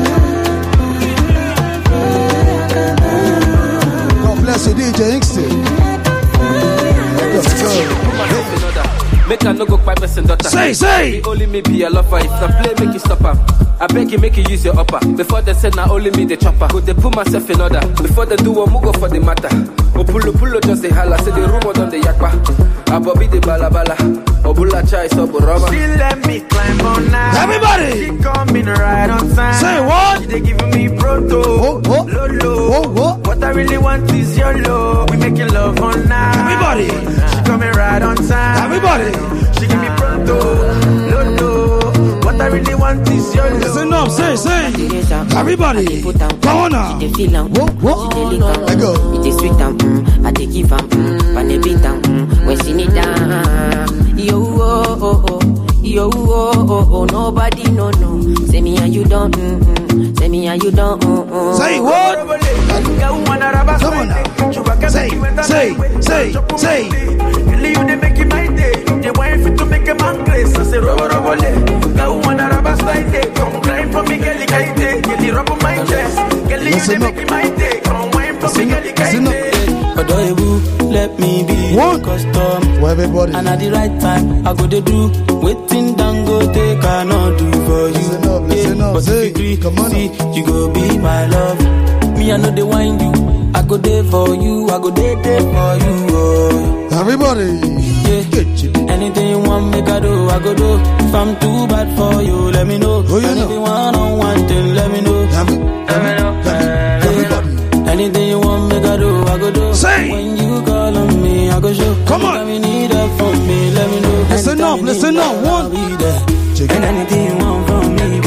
God bless you, D J Instinct. Let's go. Make I no go quite person daughter. Say, say. Only me be a lover. If the play, make you stop her. I beg you, make you use your upper. Before they say now only me the chopper. Go they put myself in order. Before they do one, go for the matter. O pulo pulo just the holla. Say the rumor done the yakpa. A bobby the bala bala. O bula chai so burama. She let me climb on now. Everybody. She coming right on time. Say what? She they giving me proto. Whoa, whoa. Lolo. Whoa, whoa. What I really want is your love. We making love on now. Everybody. She coming right on time. Everybody. She give me pronto. Lolo. What I really want is your love. Listen up, say, say. Everybody, come on now. Whoa, whoa. Let go. It is sweet and mm, I take give am mm, pan a beat and mm, when she need down. Yo oh oh oh, yo oh oh oh, nobody no no. Say me and you don't, mm, mm, say me and you don't. Mm, mm. Say what? Come on now. Say, say, say, say. You they make it my day. They want you to make a man place. I say robo robo le. Go on a rubber slide day. Come climb for me, girl, like day. Get the rub on my chest. Girl, you they make it my day. Come wine for me, girl, like day. Adorable, let me be one custom for everybody. And at the right time, I go to do waiting down go take cannot do for you. Listen up, listen up, but say, if you come on, see, you go be my love. Me, I know they wind you. I go there for you. I go there there for you. Oh. Everybody, yeah. Anything you want, make I do. I go do. If I'm too bad for you, let me know. Oh, you Anything know. one on one thing, let me know. Let me, let me know. Everybody. Anything you want, make I do. I go do. Say. When you call on me, I go show. Come on. Anytime you need help from me, let me know. Listen up, listen up. One. And anything you want from me,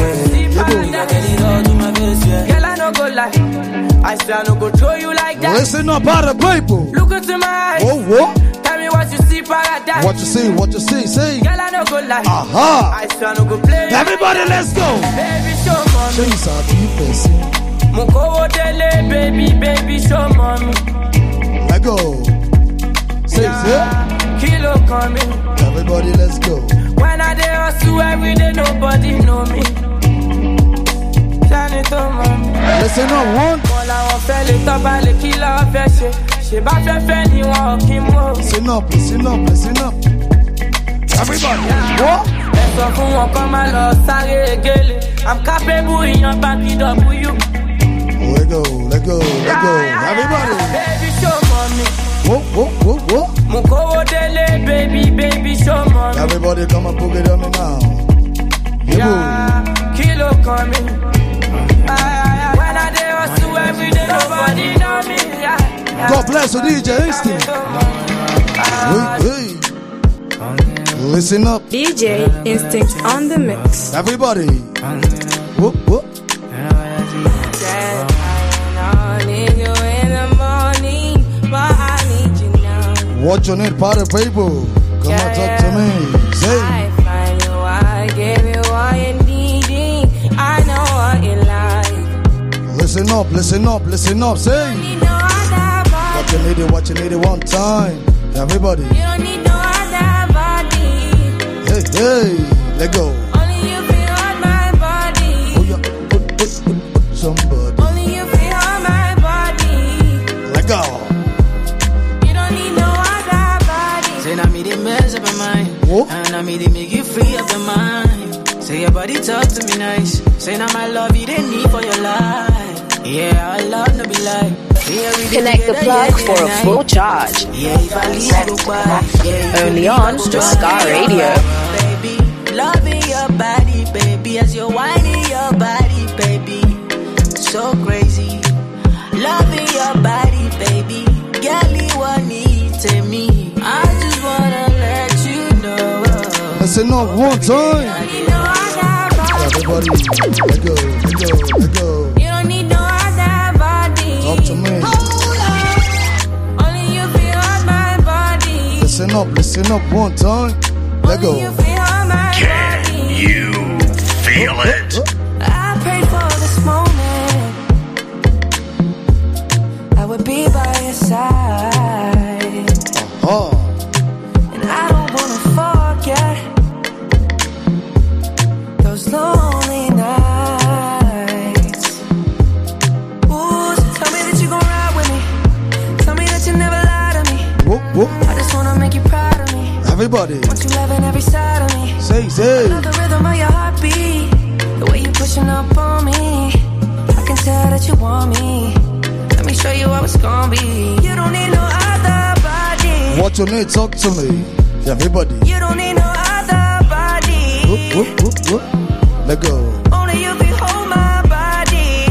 I swear I no go throw you like that. Listen up, other people. Look into my eyes. Whoa, whoa. Tell me what you see, paradise. What you see, what you see, see. Girl, I no go lie. Aha. I swear I no go play. Everybody, let's go. Baby, show mommy. Chase out the face. Mukowo dele, baby, baby, show mommy. Let go. Say, yeah. Kilo coming. Everybody, let's go. When I dey hustle every day, nobody know me. Listen up, one. Listen up, listen up, listen up. Everybody, what? I'm capable in your back, it up with you. Let go, let go, let go. Everybody. Baby, show mommy. Whoa, whoa, whoa, whoa. Mukowo dele, baby, baby, show mommy. Everybody come and book it on me now. Yeah, kilo coming. When I dey hustle every day, nobody know me. God bless you, D J Instinct. Hey, hey. Listen up. D J Instinct on the mix. Everybody. Whoop, whoop. What you need, party people? Come yeah, on, talk yeah. to me. Say. I find you, I give you all you needing. I know what you like. Listen up, listen up, listen up. Say. You don't need no other body. What you need, what you need, one time. Everybody. You don't need no other body. Hey, hey, let go. Only you feel on my body. Oh yeah, put, put, put, put somebody. Only you feel on my body. Let go. Say I made it mess up your mind. What? And I made it make you free up your mind. Say your body talk to me nice. Say now my love you didn't need for your life. Yeah, I love no be like. Yeah, connect the plug yeah, for a full charge. Yeah, if I leave you by, yeah, only on the Scar Radio. Baby, loving your body, baby, as you're whining your body, baby. So crazy. Loving your body, baby. Girl, you want need to me. I just wanna let you know. Listen up one time. Everybody, let go, let go, let go. You don't need no other body. Talk to me. Hold up. Only you feel on my body. Listen up, listen up one time. Let go. Only you feel on my Can body. you feel oh, it? Oh, oh. I prayed for this moment. I would be by your side. Oh. And I don't wanna forget those lonely nights. Ooh, so tell me that you gon' ride with me. Tell me that you never lie to me. Whoop, whoop. I just wanna make you proud of me. Everybody. Want you loving every side of me. Say, say. I love the rhythm of your heartbeat. The way you pushing up on me. I can tell that you want me. Let me show you how it's gonna be. You don't need no other body. What you need, talk to me. Everybody. You don't need no other body. Whoop, whoop, whoop, whoop. Let go. Only you can hold my body.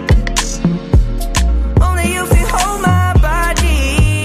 Only you can hold my body.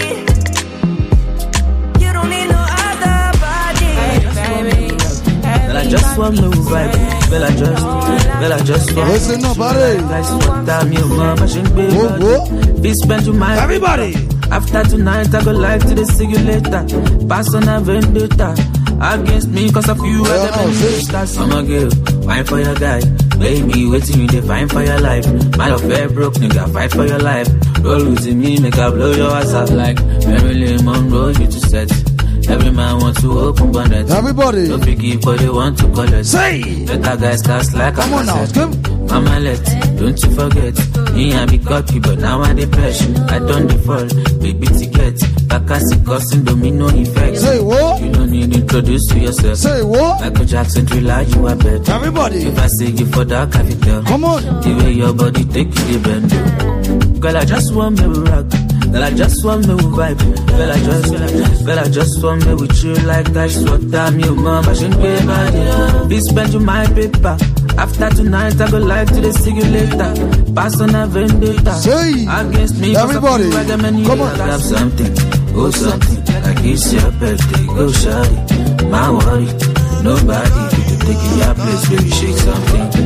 You don't need no other body. Well, I just want to move right. Well, I just, well, I just want to listen up, buddy. Whoa, whoa. Be spend your mind. Everybody. After tonight, I go live to the see you later. Pass on a vendetta against me, cause of you. Yeah, no, I'm a girl, fine for your guy. Baby, waiting you to find for your life. My love fair broke, nigga, fight for your life. Roll losing me, make I blow your ass out like Marilyn Monroe, you to set. Every man wants to open bonnet. Everybody. Don't forgive, but they want to collect. Say. Better guys cast like come a on now, come. Mama let, don't you forget. Me I be cocky, but now I dey pressure. I don't default, baby ticket. Bakasi causing domino effect. Say what? You don't need to introduce to yourself. Say what? Michael Jackson thriller, you are better. Everybody. If I say you for that, can you tell? Come on. The way your body take you, the bend. Girl, I just want me to rock. Girl, I just want me to vibe. Girl, I just, girl, I just want me with you like that. What time you mama shouldn't pay body. Please spend you my paper. After tonight, I go live to the see you later. Pass on a vendetta. Say, against me, everybody, come on. Grab something, oh something. Like it's your birthday, go shawty. My worry, nobody. You can take it your place, baby, shake something.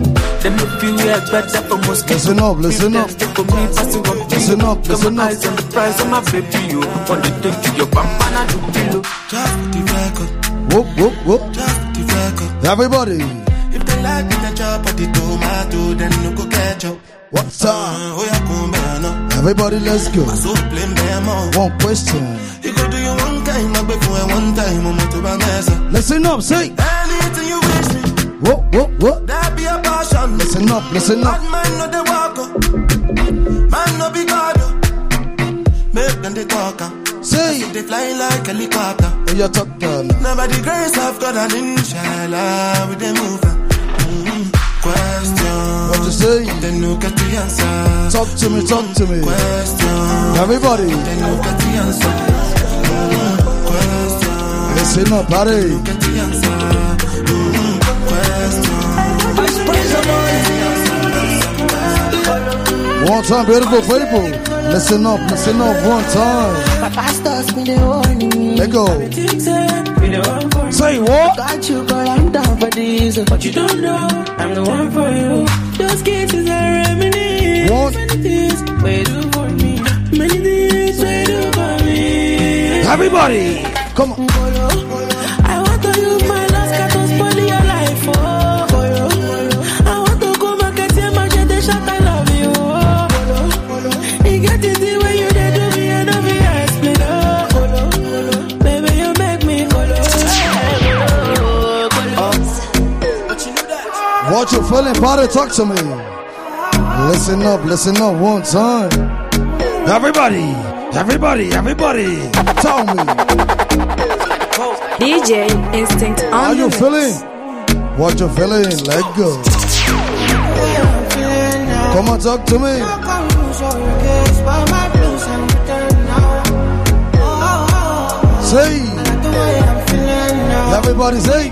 Them no feel we are better for most. Listen up, listen up. Listen up, listen up. Eyes on the price of my baby, you want to take to your papa and do pillow. Just the record. Whoop, whoop, whoop. Just the record. Everybody. If they like the chop of the tomato, then no go catch up. What's up? Everybody, let's go. One question. You go do your one time, I'll be for one time, I'm to my mess. Listen up, say. Anything you wish me. Whoa, whoa, whoa. That be a passion. Listen up, listen up. Bad man no they walk up. Man no be God. Make them they talk up. Say. They fly like helicopter. When you talk down. Nobody grace of God and inshallah with them move. Mm-hmm. Question. What you say? Then look at the answer. Talk to me, talk to me. Question. Everybody. Then look at the answer. Mm-hmm. Question. Listen up, buddy. Look at the answer. Mm-hmm. Question. One time, beautiful people. Listen up, listen up, one time. Let go. Say what? Got you, girl, I'm down for this. But you don't know, I'm the one for you. Those kisses are reminiscent. One. Many things, wait do for me. Many things, wait do for me. Everybody, come on. I want to use my last cat to spoil your life, oh. I want to go back and tell my jet shot I love you, oh. You get it the way you did to me and I'll be explain, oh. Baby, you make me follow. What you feeling, buddy? Talk to me. Listen up, listen up, one time. Everybody, everybody, everybody, tell me. D J Instinct on How the you mix. feeling? What you feeling? Let go. Come on, talk to me. Say. Everybody say.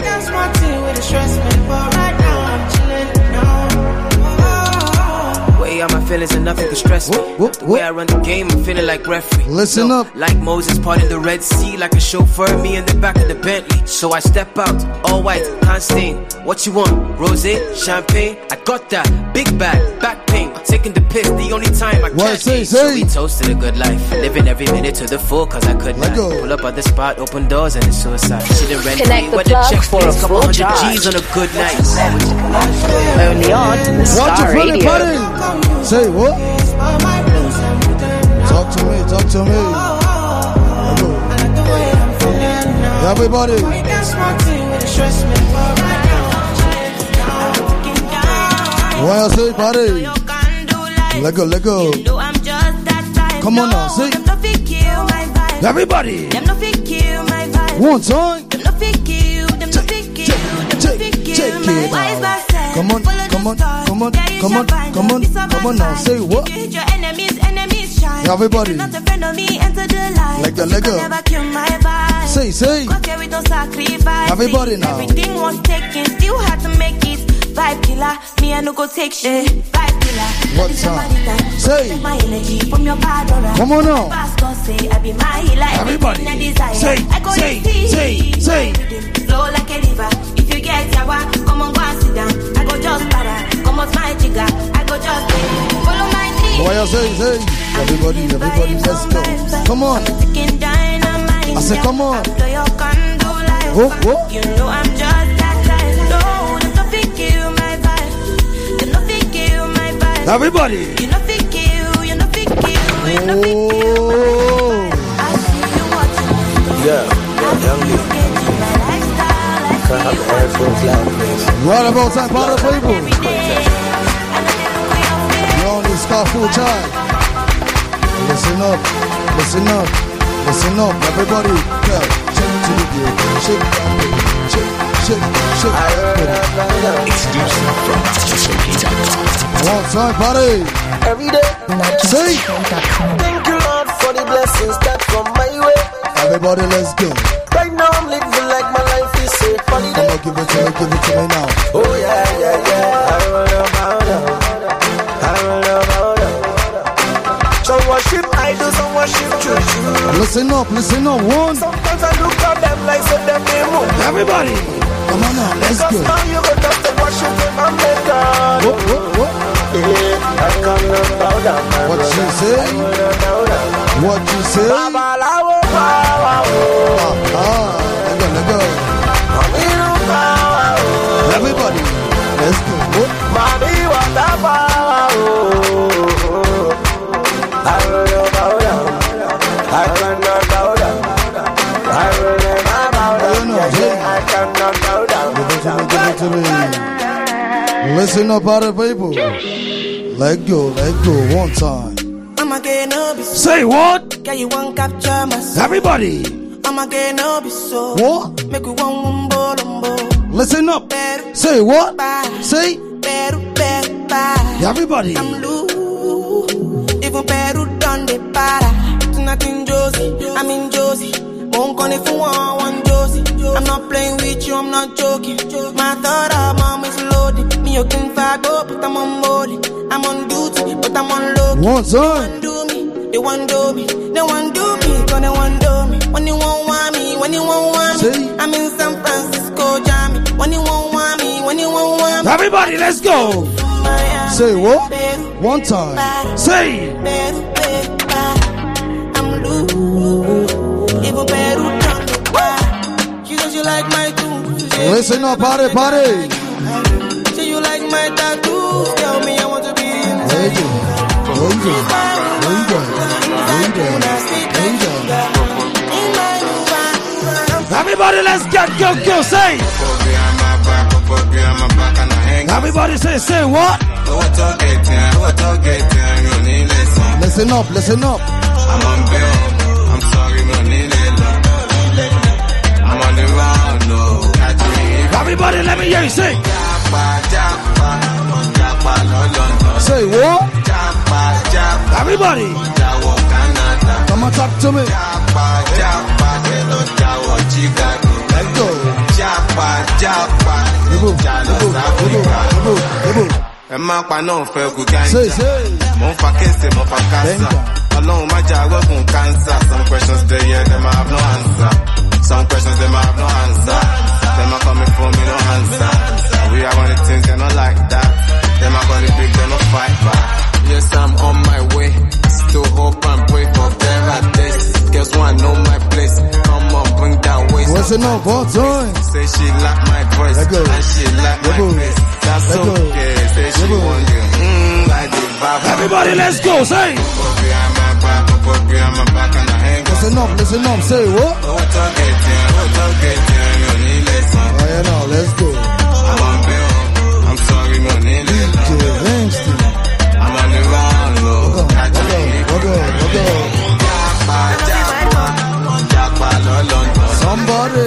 Way out my feelings and nothing can stress me. Whoop, whoop, The way I run the game, I'm feeling like referee. Listen Yo, up. Like Moses parting the Red Sea, like a chauffeur, me in the back of the Bentley. So I step out, all white, can't stain. What you want? Rosé, champagne? I got that. Big bag, back pain, taking the piss, the only time I What can't say, eat. say? So we toasted a good life, living every minute to the full, cause I could Let not. go. Pull up at the spot, open doors, and it's suicide. She didn't rent Connect me, the where the plug check for a please, couple full hundred charge. G's on a good night. Only on What you Star feeling, Radio. buddy? Say what? Talk to me, talk to me. Everybody. What you say, buddy? Let go, let go. Come on now, say. Everybody. One time. Take, take, take, take it out. Come on, come on, come on, come on, come on, come on now. Say what? Everybody. Like the Lego. Say, say. Everybody now. Everything was taken, still had to make it. Vibe killer, me I no go take shit. Vibe killer. What's up? Say. My energy from your padora. Come on now. Pastor say I be my healer. Everybody. Everything I desire. Say, I go say, to see. say, say. Flow like a river. If you get yawa, come on go and sit down. I go just para. Come out my jigger. I go just follow my dream. What you say, say. Everybody, everybody, let's go. Come on. I said, come on. Whoa, whoa. You know I'm just that type. No, there's nothing kill my vibe. There's nothing kill my vibe. Everybody. You nothing kill, you nothing kill, you nothing kill. I see you watching. Yeah, yeah, young lady. Can't have the headphones loud, please. Right about time, part of people. You're on this car full time. Listen up, listen up, listen up, everybody. Yeah, shake to the beat, shake, shake, shake, shake. Exclusive from Master Shaky dot com. One time, party. Every day, say. Thank you, Lord, for the blessings that come my way. Everybody, let's go. Right now, I'm living like my life is a holiday. Come on, give it to me, give it to me now. Oh yeah, yeah, yeah. I roll about it. I roll about it. Some worship idols, some worship church. Listen up, listen up, one. Sometimes I look at them like so them they move. Everybody, come on now, let's because go. now you got to worship the I'm better. What, what, what? Yeah, I cannot bow down. What you say? What you say? Babalawo power. Ah, ah, let go, let go. Everybody, let's go. Mommy, what a power. I will bow down. I cannot bow down. I will never bow down. I cannot bow down. Give it to me, give it to me. Listen up, other people. Let go, let go, one time. I'm again, no be so. Say what? Can you want capture my soul? Everybody. I'm again, no be so. What? Make we one umbo lumbo. Listen up. Say what? Say. Peru, Peru, bye. Everybody. I'm loose. Even Peru done the para. Tonight in Josie, I'm in Josie. Won't call if you want one Josie. I'm not playing with you, I'm not joking. My thought of mom is loaded. Me, you can fag up, but I'm on molly. I'm on duty, but I'm on low. One time. They want do me, they want do me. They want do me, gonna want do me. When you won't want me, when you won't want me. I'm in San Francisco, Jammy. When you won't want me, when you won't want me. Everybody, let's go. Say what? One time. Say. I'm loose. Even Peru done the bar. She says you like my tune. Listen up, party, party. Say you like my tattoos. Tell me I want to be in the There you go. There you go. There you go. There you go. There you go. Everybody, let's get go, go, say. Everybody say, say what? Listen up, listen up. I'm on bill, I'm sorry, no need I'm on the round, no. Everybody, let me hear you say. Say what? Everybody. Come on, talk to me. Let's go. Emma Pano Felgu Ganja. Mon Fakese, Mon Fakasa. Alone, my job on cancer. Some questions they yeah, them I have no answer. Some questions them I have no answer. Them are coming for me, no answer. We are one of the things, they're not like that. Them are gonna big, they're not fight back. Yes, I'm on my way. Still hope and pray for better days. Girls wanna know my place. Come on, bring down waist. What's it up, all time? Say she like my voice. And she like my face. That's okay. Say she want you. Mm, like the vibe. Everybody, let's go, say. Listen up, listen up, say what? Oh, yeah, now, let's go. I'm on bill. I'm sorry, money. I'm on the round, low. Okay, okay, somebody.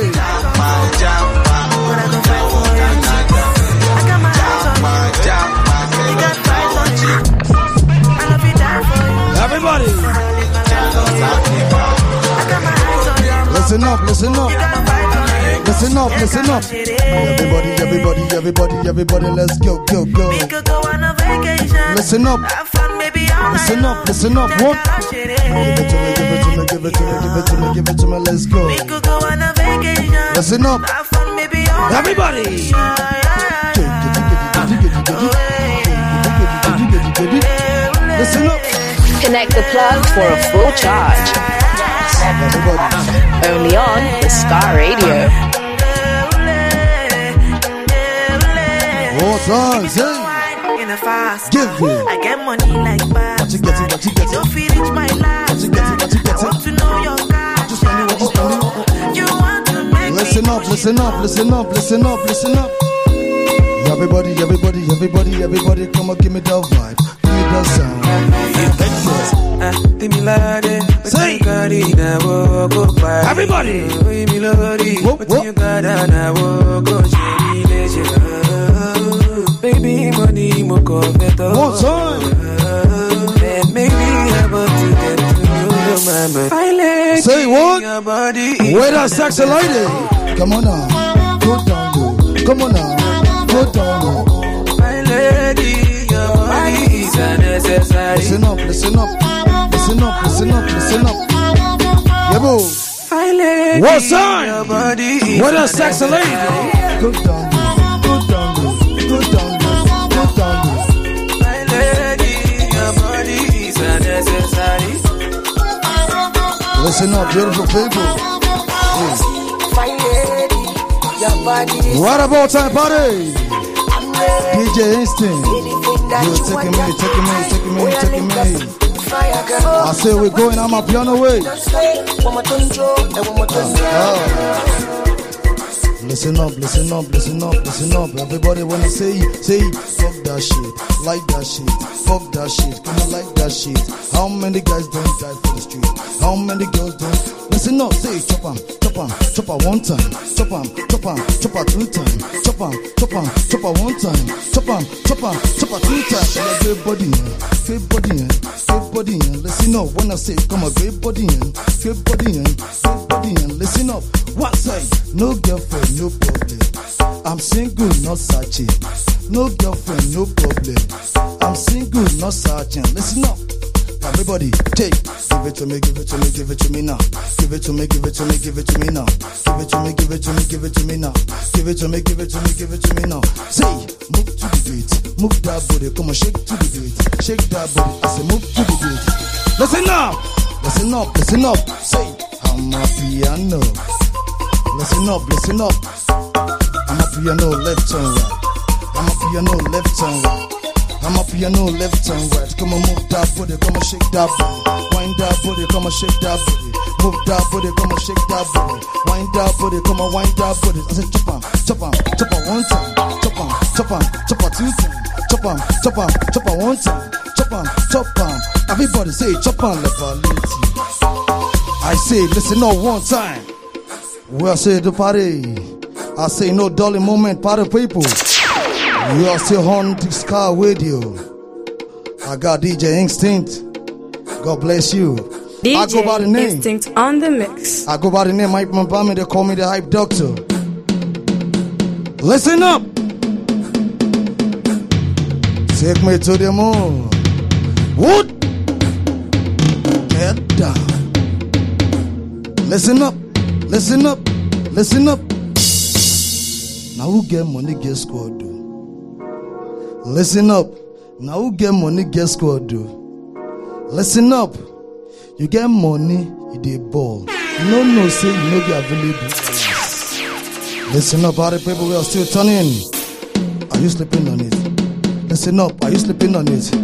Everybody. Listen up, listen up. Listen up, listen up. Everybody, everybody, everybody, everybody, let's go, go, go. Listen up. Listen up, listen up. What? Give it to me, give it to me, give it to me, give it to me, give it to me, let's go. Listen up. Everybody. Listen up. Connect the plug for a full charge. Only on the Star Radio. What's on, say? Give me. I get money like that. What you get it, what you get it? Don't feel it's my life. What you get it, what you get it? I want to know your guy. Just spend it, what you spend it? You want to make Listen up, listen up, listen up, listen up, listen up. Everybody, everybody, everybody, everybody, come on, give me that vibe. Give me that sound. Say. Everybody. Whoop, whoop. Baby, money, more better. One time. And maybe I'm about to get to know my man. Say what? Where that sexy lady? Come on now. Go down low. Come on now. Go down low. My lady, your body is unnecessary. Listen up, listen up. Listen up, listen up, listen up. Yeah, boo. What's on? Where that sexy lady? Go down low. Go down low. Go down low. Listen up, beautiful people. What about time party? D J Instinct. You're taking me, taking me, taking me, taking me. I say we're going on my piano way. Uh, Listen up, listen up, listen up, listen up. Everybody wanna say, say, fuck that shit, like that shit, fuck that shit, come on, like that shit. How many guys don't die for the street? How many girls don't? Listen up, say, chop am, chop am, chop am one time, chop am, chop am, chop am two times, chop am, chop am, chop am one time, chop am, chop am, chop am two times. Great body, great body, great body. Listen up, when I say, come on, great body, great body, great body. Listen up, one side, no girlfriend. No problem. I'm single, not searching. No girlfriend, no problem. I'm single, not searching. Listen up. Everybody, take. Give it to me, give it to me, give it to me now. Give it to me, give it to me, give it to me now. Give it to me, give it to me, give it to me now. Give it to me, give it to me, give it to me now. Say, move to the beat. Move that body. Come on, shake to the beat. Shake that body. I say, move to the beat. Listen up. Listen up, listen up. Say, I'm a piano. Listen up, listen up. I'm a piano left and right. I'm a piano left and right. I'm a piano left and right. Come on, move that body, come on, shake that body. Wind that body, come on, shake that body. Move that body, come on, shake that body. Wind that body, come on, wind that body. I said, chop on, chop on, chop on one time. Chop on, chop on, chop on two times. Chop on, chop on, chop on one time. Chop on, chop on. Everybody say, chop on, levality. I say, listen up one time. We are saying the party. I say no darling moment, party people. You are still on the Sky Radio. I got D J Instinct. God bless you. D J I go by the name Instinct on the mix. I go by the name Mike Mambami. They call me the Hype Doctor. Listen up. Take me to the moon. What? Get down. Listen up. Listen up, listen up. Now who get money get squad do? Listen up. Now who get money get squad do? Listen up. You get money, you dey ball. You no know say you no get available. Listen up, how the people we are still turning. Are you sleeping on it? Listen up, are you sleeping on it?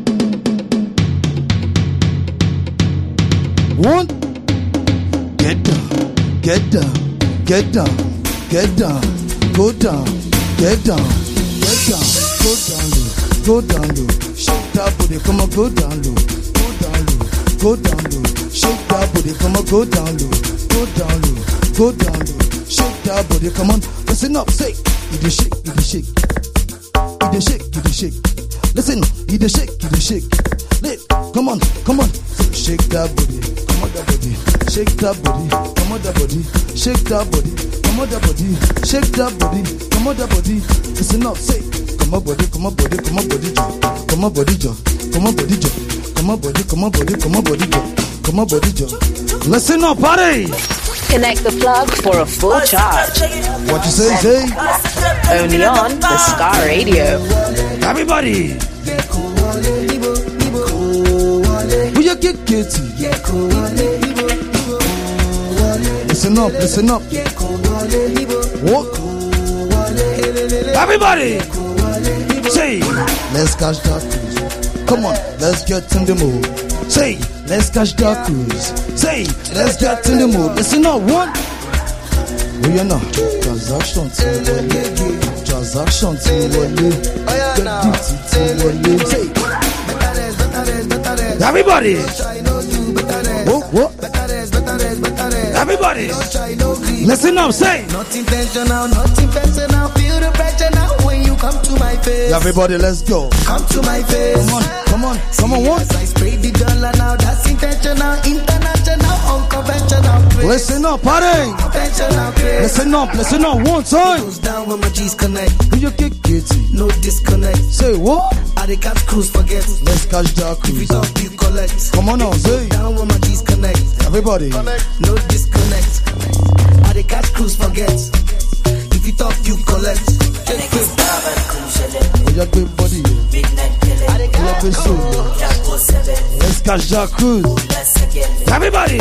One, get down. Get down, get down, get down, go down, get down, get down, go down low, go down low, shake that booty, come on, go down low, go down low, go down low, shake that booty, come on, go down low, go down low, go down low, shake that booty, come on, listen up, say, you dey shake, you dey shake, you dey shake, you dey shake, listen, you dey shake, you dey shake, let, come on, come on, shake that booty, come on, that booty, shake that booty. Come on, that body, shake that body. Come on, that body, shake that body. Come on, that body. Listen up, say. Come on, body, come on, body, come on, body, job. Come on, body, job. Come on, body, job. Come on, body, come on, body, come on, body, job. Come on, body, job. Listen up, party. Connect the plug for a full charge. What you say, say? Only on the Sky Radio. Everybody. Will you get kitty? Listen up, listen up. Walk. Everybody. Say, let's catch that cruise. Come on, let's get in the mood. Say, let's catch that cruise. Say, let's get in the mood. Listen up, one. Oh, you know, transaction to Wale. Transaction to Wale. Get duty to Wale. Say, everybody. What? What? Everybody, listen up, say. Not intentional, not intentional. Feel the pressure now when you come to my face. Everybody, let's go. Come to my face. Come on, come on, come on, what? I spray the dollar now. That's intentional, international, unconventional. Listen up, party. Listen up, listen up, one time. Goes down when my G's connect. Do you kick it? No disconnect. Say what? I the catch cruise forget. Let's catch that cruise. If you talk, you collect. Come on now, say. Down when my G's connect. Everybody. No disconnect. I the catch cruise forget. If you talk, you collect. We your big body. We have been so. Let's Cash Jack Cruz. Everybody.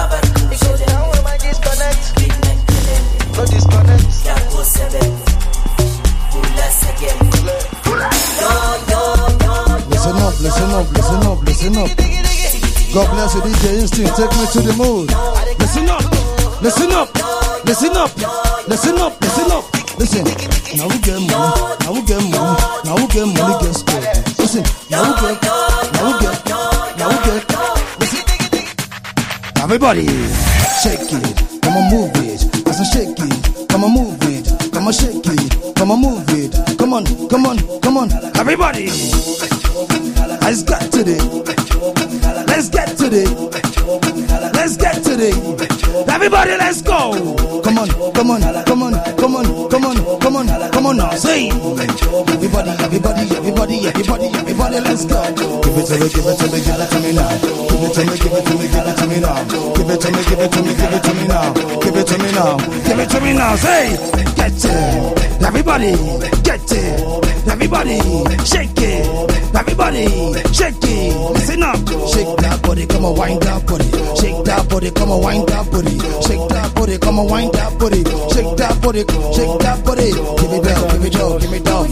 Listen up, listen up, listen up, listen up. God bless you, D J Instinct. Take me to the mood. Listen up, listen up, listen up, listen up, listen up. Listen, now we get money, now we get money, now we get money, get scared. Listen, now we get, now we get, now we get. Listen, everybody, shake it, come on, move it. I said shake it, come on, move it, come on, shake it, come on, move it. Come on, come on, come on, everybody. Let's get to it. Let's get to it. Let's get to it. Everybody, let's go. Come on, come on, come on, come on, come on, come on, come on now. Say, everybody, everybody, everybody, everybody, everybody, let's go. Give it to me, give it to me, give it to me now. Give it to me, give it to me, give it to me now. Give it to me, give it to me, give it to me now. Give it to me now. Give it to me now. Say, get it. Everybody, get it. Everybody, shake it. Everybody, shake it. Listen up. Shake that body, come on, wind that body. Shake that body, come on, wind that body. Shake that body, come on, wind that body. Shake that body, shake that body. Give it down, give it down, give it down.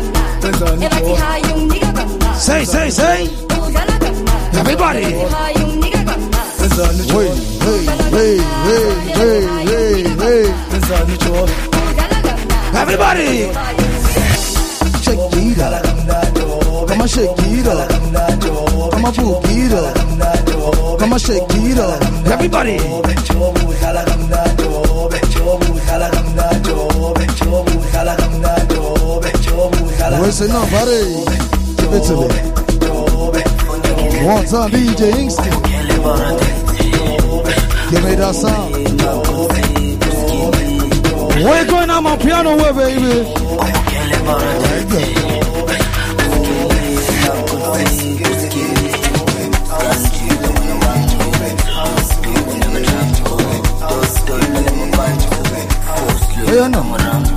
Say, say, say. Everybody. Hey, hey, hey, hey, hey, hey, hey. Everybody. Shake it up. Come on, shake it up. Come on, book it up. Come on, shake it up. Everybody. Listen up, buddy. Give it to me. One time, D J Instinct. Give me that sound. Where you going on my piano, where, baby? Where you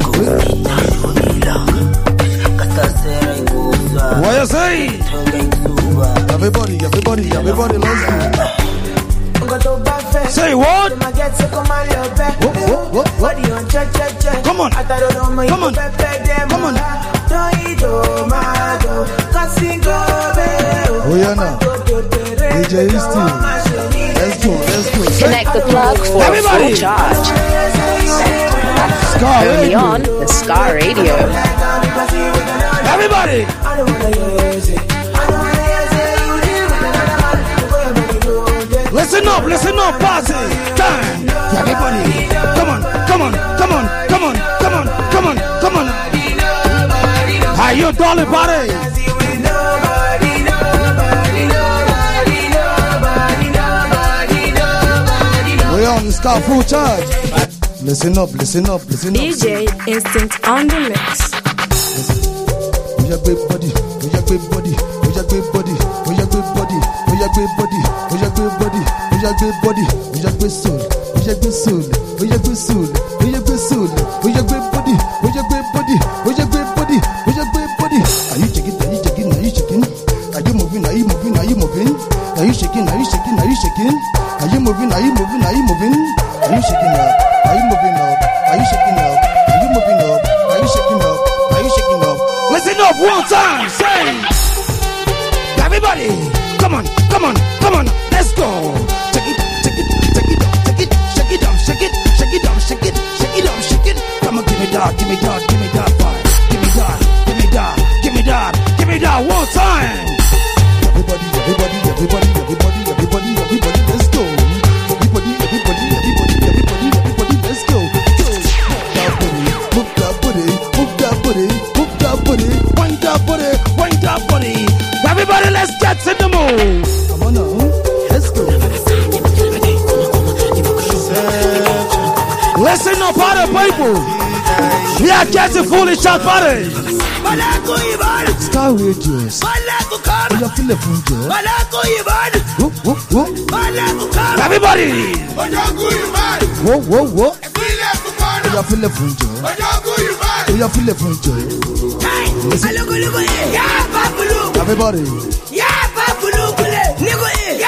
What you say? Everybody, everybody, everybody, let's go. Say what? What, what, what, what? Come on, come on, come on. Oh yeah, now D J Instinct. Let's go, let's go. Connect the plug for everybody. Full charge. Scar Only Radio. on the Scar Radio. Everybody. Listen up, listen up, party time. Everybody, come on, come on, come on, come on, come on, come on, come on. Are you dolly party? We're on the Scar Full Charge. Listen up, listen up, listen up. D J Instinct on the mix. We are great body, we are great body, we are great body, we are great body, we are great body, we are great body, we are great body, we are great soul, we are great soul, we are great soul, we are great soul, we are great body, we are great body, we are great body, we are great body. Are you checking? Are you checking? Are you checking? Are you moving? Are you moving? Are you moving? Are you shaking? Are you shaking? Are you shaking? Are you moving? Are you moving? Are you moving? Are you shaking up? Are you moving up? Are you shaking up? Are you moving up? Are you shaking up? Are you shaking up? Listen up one time, say. Everybody, come on, come on, come on, let's go. Check it, check it, check it up, check it, shake it up, shake it, shake it up, shake it, shake it up, shake it. Come on, give me that, give me that, give me that, fire. Give me that, give me that, give me that, give me that one time. Everybody, everybody, everybody, everybody, everybody, everybody, let's go. Everybody, everybody, everybody, everybody, everybody, let's go. Move that booty, move that booty, move that booty, wind that booty, wind that booty. Everybody, let's get in the mood. Come on now, let's go. Listen up, other people. We are getting fully shot party. Scar Radio. We are feeling full. Whoop, whoop, whoop. Everybody. Whoa, whoa, whoa. We are feeling full. We are feeling full. Everybody.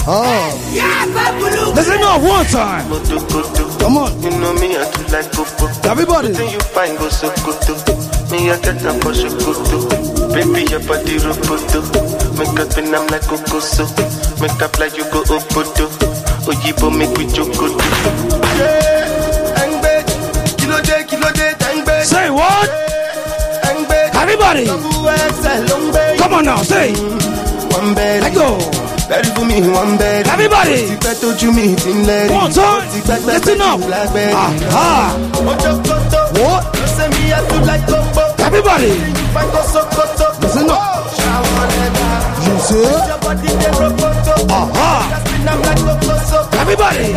Oh. Listen up one time. Come on. You know me, I do like popo. Everybody. You find go so good. Me, I get up for so good. Baby, your body roboto. Make up and I'm like Cocoso. Make up like you go Opoto. Ojibo make we choco. Yeah, I'm bad. Kilo day, kilo day, I'm bad. Say what? I'm bad. Everybody. Come on now, say. One bed. Let go. Ready for me, one bed. Everybody. One time. Listen up. Aha. What? Everybody. Listen up. You see? Aha. Everybody.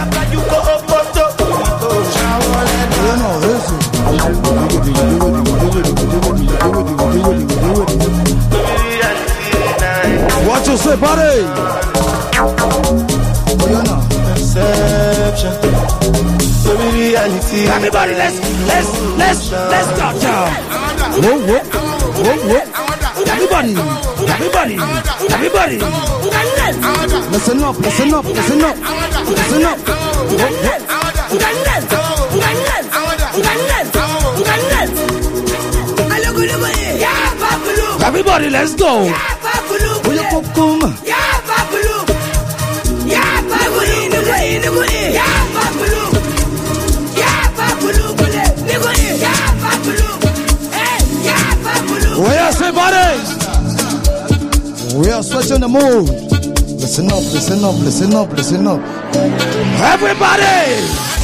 What you say, buddy? Perception. Everybody, let's let's let's let's go down. Whoa, whoa, whoa, whoa. Everybody, everybody, everybody. Listen up, listen up, listen up, listen up. Everybody, let's go. Will you come come? We are everybody. We are switching the mood. Listen up, listen up, listen up, listen up. Everybody.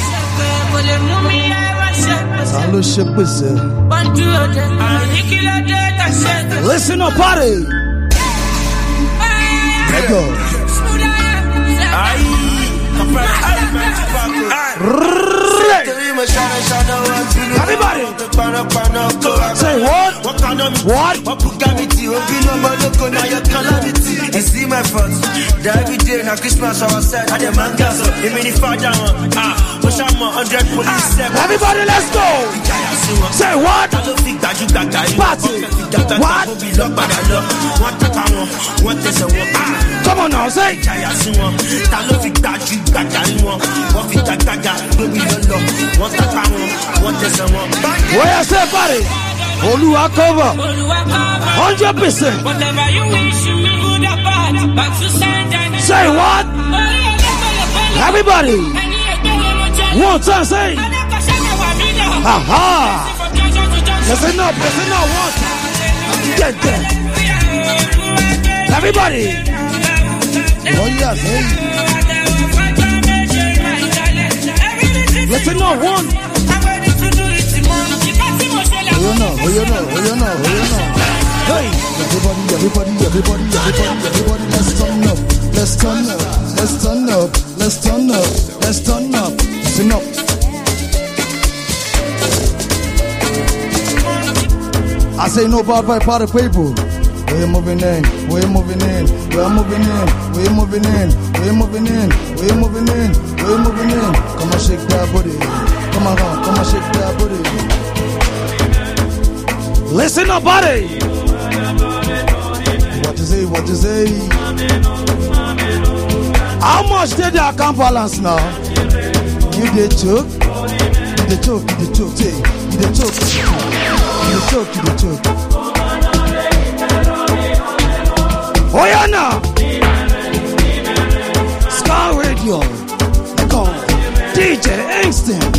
Listen up, party. Let go. Everybody. Say what? What? You see my friends, every day now Christmas I was sad. I demand gas up. You mean if I down? Ah, push out my hundred police. Everybody, let's go. Say what? Party. What? Come on now, say. Where I say, party? Oluwa cover. Hundred percent. Whatever you wish you me good or bad, but to send and say what? Everybody. One time say. Aha. Listen up, listen up, one time. Get there. Everybody. Oh yes, hey. Listen up, one. Who you know, who you know, who you know, who you know. Hey, everybody, everybody, everybody, everybody, everybody, let's turn up, let's turn up, let's turn up, let's turn up, let's turn up, listen up. I say no bad by party people. We're moving in, we're moving in, we're moving in, we're moving in, we're moving in, we're moving in, we're moving in. Come on, shake that booty. Come on, come on, shake that booty. Listen up, buddy. What you say? What you say? How much did your account balance now? You did choke. You did choke. You did choke. Say, you did choke. You did choke. You did choke. Oh yeah, now. Scar Radio. Go. D J Instinct.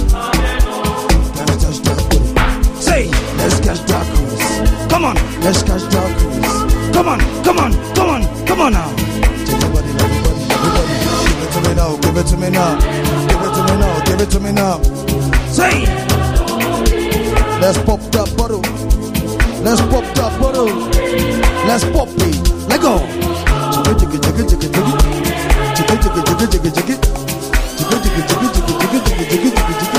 Say, let's catch that cruise. Come on, let's catch that cruise. Come on, come on, come on, come on now. Take your body, everybody, everybody. Give it to me now, give it to me now. Give it to me now, give it to me now. Say, let's pop that bottle. Let's pop that bottle. Let's pop it. Let go. Jiggy, jiggy, jiggy, jiggy, jiggy. Jiggy, jiggy, jiggy, jiggy, jiggy. Jiggy, jiggy, jiggy, jiggy, jiggy, jiggy, jiggy, jiggy.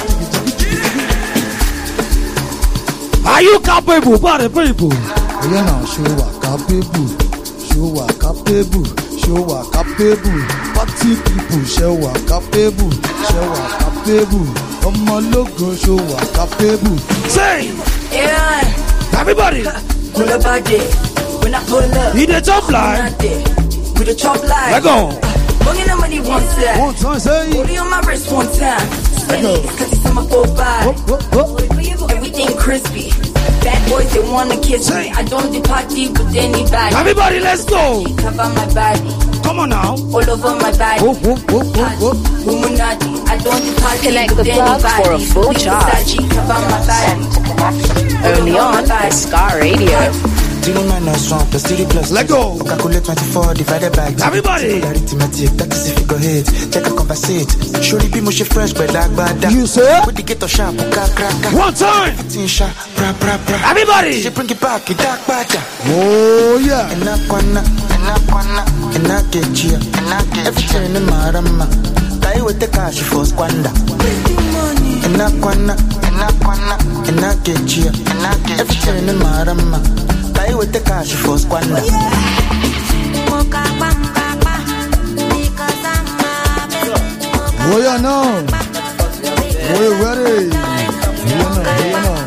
Are you capable, party people? You know, show what capable, show what capable, show what capable. Party people, show what capable, show what capable. On my logo, show what capable. Say, yeah, everybody. Pull up, when I pull up, he the top line. With the top line. Let go. Bunging on money one time. One time, say. Booty on my wrist one time. Spinning cause it's on my full body. Everything crispy. Bad boys, they wanna kiss me. I don't do party with anybody. Everybody, let's go. Cover my body. Come on now. All over my body. Whoop, whoop, whoop, whoop, whoop. Illuminati. I don't do party Connect with the plug anybody. for a full charge. Cover my body. Only on the Scar Radio. Zero minus one plus three plus. Let go. Calculate twenty-four divided by two. Everybody. Arithmetic, that is if you go hit. Check a conversate. Surely be mushy fresh, but like bad. You say? With the ghetto sharp, crack, crack. One time. Sharp, bra, bra, bra. Everybody. She bring it back, it dark bad. Oh yeah. And I wanna, and I wanna, and I get you, and I get everything in my rama. Die with the cash for squander. And I wanna, and I wanna, and I get you, and I get everything in my rama. Die with the cash for squander. Oh yeah, no. Oh you ready? You know, you know.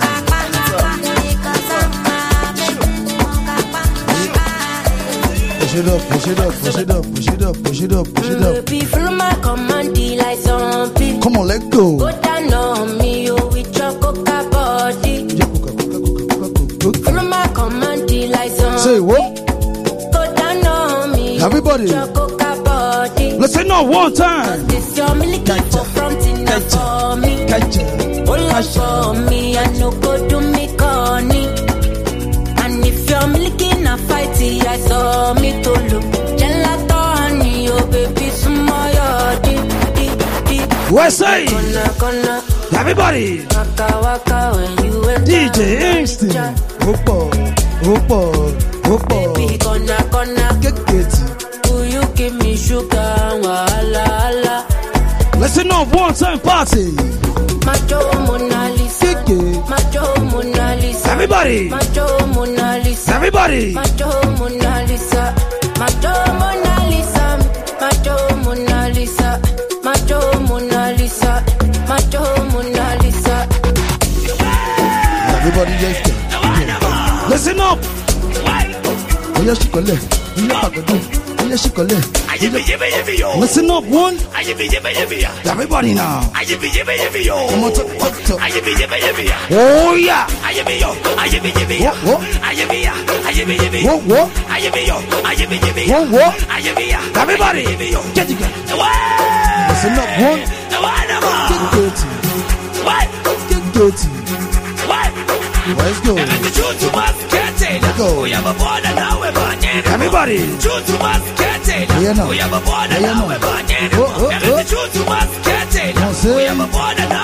Push it up, push it up, push it up, push it up, push it up, push it up. Follow my command, like zombie. Come on, let go. Go down on me, you with your coca body. Follow my command, like zombie. Say what? Go down on me. Everybody. With your coca body. Let's say no one time. This your milky for fronting up for me. All up for me, I no go do me corny. And if you're milking a fighty, I saw me to look. Gelato honey, oh baby, small di di di. What's say? Gonna gonna. Everybody. Waka waka when you enter. D J Instinct. Opo, opo, opo. Baby, gonna gonna. Get it. Will you give me sugar? Wala wala. Listen up, one time party. Macho Mona Lisa. Macho Mona Lisa. Everybody. Macho Mona Lisa. Everybody. Macho Mona Lisa. Macho Mona Lisa. Macho Mona Lisa. Macho Mona Lisa. Macho Mona Lisa. Everybody just go. Listen up. Oh yeah, she go left. Oh yeah, go do. Oh yeah, she go left. Listen up, one. Everybody now. Come on, talk, talk, talk. Oh yeah. What? What? What? What? What? Everybody, get together. Listen up, one. Get dirty. Get dirty. Let's go. Let's go. Everybody. Yeah, no. Yeah, no. Oh, oh, oh. Don't say. Yeah, no.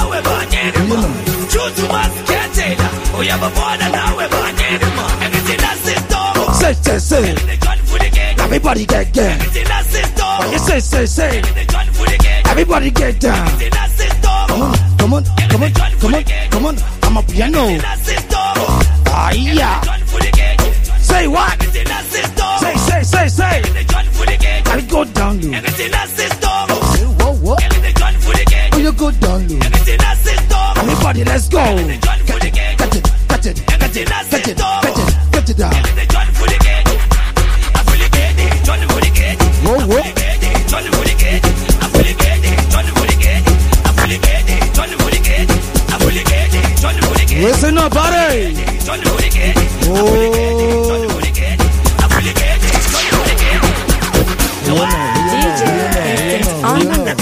Say, say, say. Everybody get down. When you say, say, say. Everybody get down. Come on, come on, come on, come on, come on. I'm a piano. Ah, yeah. Say what? Say, say, say, say. I go down low. Say what, what? Oh, you go down low. Everybody, let's go. Get it, get it, get it, get it, get it, get it, get it down. Whoa, whoa. Listen up, buddy. Oh. D J on the mix.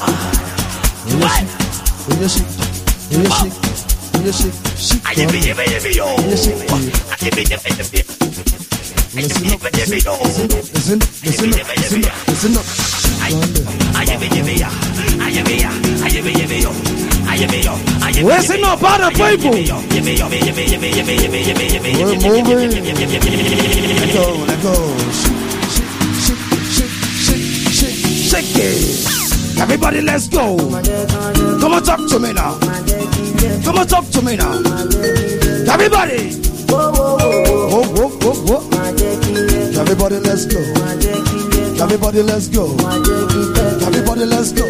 Listen up, listen, listen, listen, listen up. Listen up, other people. We're moving. Let go, let go. Shake it. Everybody, let's go. Come on, talk to me now. Come on, talk to me now. Everybody. Whoa, whoa, whoa, whoa, whoa. Everybody, let's go. Everybody, let's go. Everybody, let's go.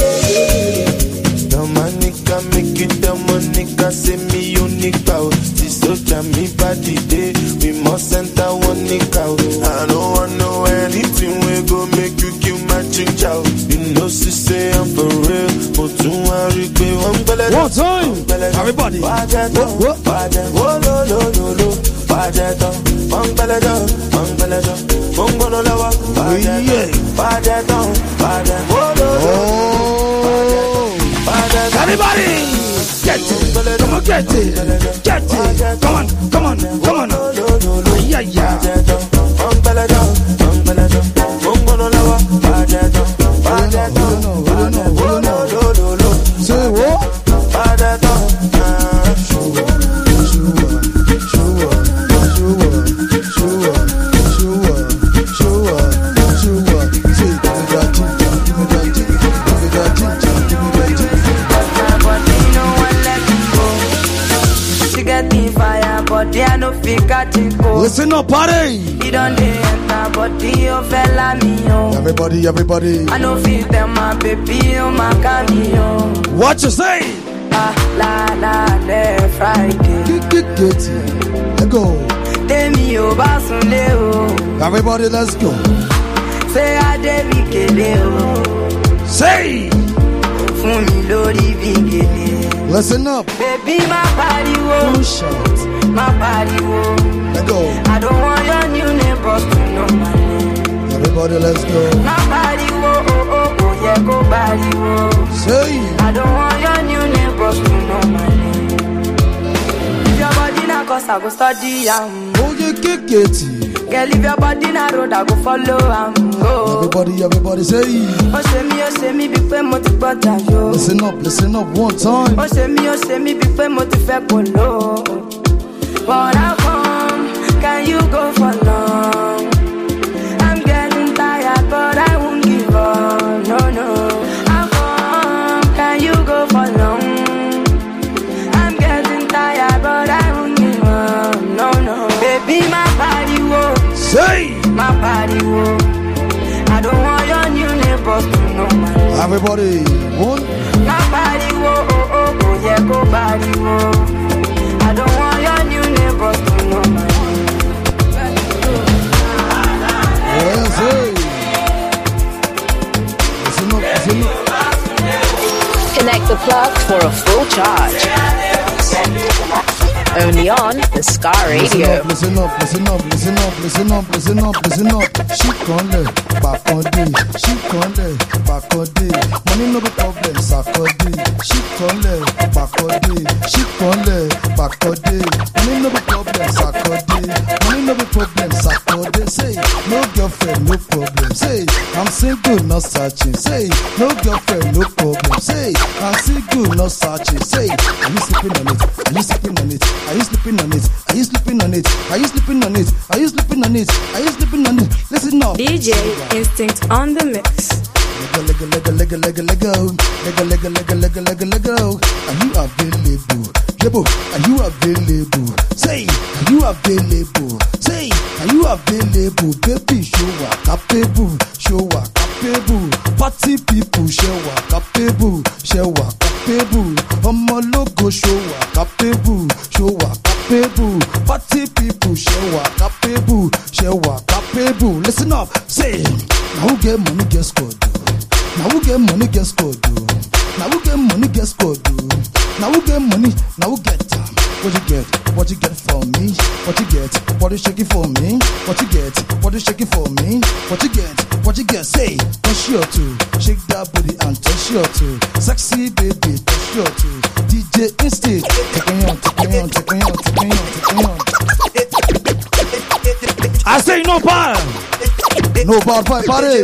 Dominica, make it Dominica, say me unique out. This social me body day, we must enter one nick out. I don't want know anything we go make you kill my ginger. You know, she say I'm for real. But to worry, one belly. One time, everybody. What? What? Oh, no, no, no, no. Pajeto, one belly, one belly, one gonna love. Pajeto, pajeto, oh, no, no. Everybody, get it. Come on, get it. Get it. Come on, come on, come on. Yeah, yeah. One belly, one belly, one gonna love. Pajeto, pajeto, oh, no, no, no, no. Say what? Pajeto, listen up, party. You don't enter, but you fella me on. Everybody, everybody. I know feel them, my baby, on my cameo. What you say? Ah, la la, le Friday. Get, get, get it. Let's go. Tell me your boss on Leo. Everybody, let's go. Say I David Keleo. Say. For me, Lodi Vigele. Listen up. Baby, my body, whoa. Shout. My body, whoa. Let's go. I don't want your new neighbors to know my name. Everybody, let's go. My body, whoa, oh, oh, oh, yeah, go body, whoa. Say. I don't want your new neighbors to know my name. If your body na cause I go study, um. Oh, you kick it. Girl, if your body na road, I go follow, um. Go. Everybody, everybody, say. Oh, say me, oh, say me, big pen, multi-butter, yo. Listen up, listen up, one time. Oh, say me, oh, say me, big pen, multi-fecolo. But how come, can you go for long? I'm getting tired, but I won't give up, no, no. How come, can you go for long? I'm getting tired, but I won't give up, no, no. Baby, my body, whoa. Say. My body, whoa. I don't want your new neighbors to know my name. Everybody, one. My body, whoa, oh, oh, oh, yeah, go body, whoa. I don't want your new neighbors to know my name. Yes, hey. Listen up, listen up. Connect the plug for a full charge. Only on the Scar Radio. Listen up, listen up, listen up, listen up, listen up, listen up, listen up. She can't let back on day. She can't let back on day. Money no be problem, Saturday. She can't let back on day. She can't let back on day. Money no be problem, Saturday. Money no be problem, Saturday. Say no girlfriend, no problem. Say I'm single, not searching. Say no girlfriend, no problem. Say I'm single, not searching. Say are you sleeping on it? Are you sleeping on it? Are you sleeping on it? Are you sleeping on it? Are you sleeping on it? Are you sleeping on it? Are you sleeping on it? Listen up. D J Instinct on the mix. Lego, Lego, Lego, Lego, Lego, Lego, Lego, Lego, Lego, Lego, Lego. Are you available? Lebo, are you available? Say, are you available? Say, are you available? Baby, show what capable, show what capable. Party people, show what capable, show what capable. Omo logo, show what capable, show what capable. Party people, show what capable, show what capable. Listen up, say, now who get money, get scored. Now who get money, get scored. Now who get money, get scored. Now who get money, now who get time. What you get, what you get from me. What you get, what you shake it for me. What you get, what you shake it for me. What you get, what you get, say, touch your two. Shake that booty and touch your two. Sexy baby, touch your two. D J Instinct, take me on, take me on, take me on, take me on, take me on. I say no bar. No bar, party, party.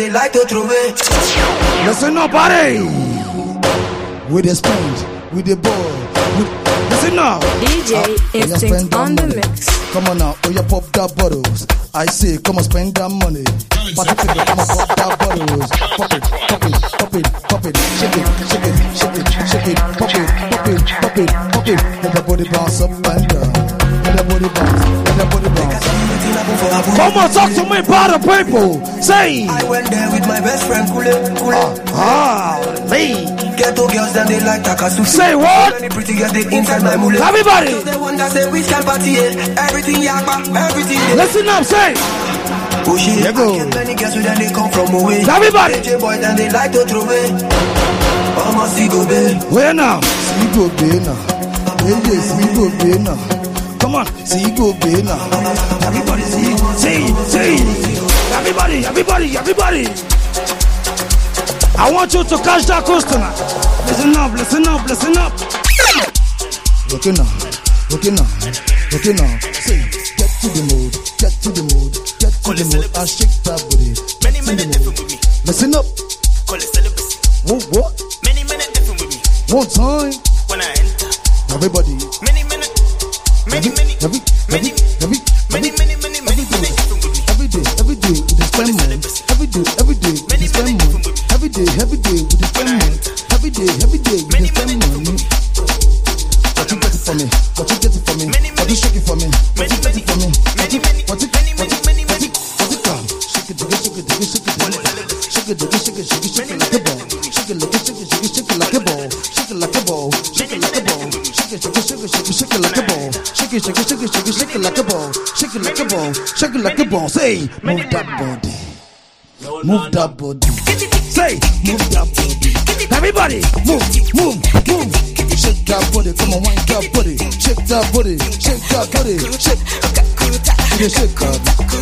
Listen, no party. With the sponge, with the ball. With, listen now. D J uh, Instinct on the mix. Come on now, oh you pop that bottles. I say, come on, spend that money. Party people, come on, pop that bottles. Pop it, pop it, pop it, pop it. Shake it, shake it, shake it, shake it. Pop it, pop it, pop it, pop it. Let the body bounce up and down. Let the body bounce, let the body bounce. Come on, talk to me, party people. Say. I went there with my best friend, Kule, Kule. Ah, me. Ghetto girls and they like Takasusu. Say what? Any pretty girls they inside my mullet. Everybody. They wonder say which can party yeah. Everything yakba, everything. Yeah. Listen up, say. Oh shit, I get many girls who then they come from away. Everybody. D J boys and they like to throw away. Almost see go babe. Where now? See go babe now. Yeah, yeah, see go babe now. Come on, see go babe now. Everybody see, see, see. Everybody, everybody, everybody. I want you to catch that customer. Listen up, listen up, listen up. Looking up, looking up, looking up. Say, get to the mood, get to the mood, get to the mood. I shake that booty. Many men different with me. Listen up. Call it celibacy. What, what? Many men different with me. One time. When I enter. Everybody. Many men. Many, many, every, many, every, many, many, many, many, many different with me. Every day, every day with the spend money. Every day, every day with the spend money. Every day, every day with the spend money. Every day, every day with the spend money. What you get it for me? What you get it for me? What you shake it for me? What you get it for me? What you, what you, what you, what you, what you come? Shake it, shake it, shake it, shake it, shake it, shake it, shake it, shake it, shake it like a ball. Shake it, shake it, shake it, shake it, shake it like a ball. Shake it like a ball. Shake it like a ball. Shake it, shake it, shake it, shake it, shake it like a ball. Shake it, shake it, shake it, shake it, shake it like a ball. Shake it like a ball. Shake it like a ball. Say, move that body. Move that body. Say, move that body. Everybody, move, move, move. Shake that body. Come on, wind that body. Shake that body. Shake that body. Shake. Yeah, shake that.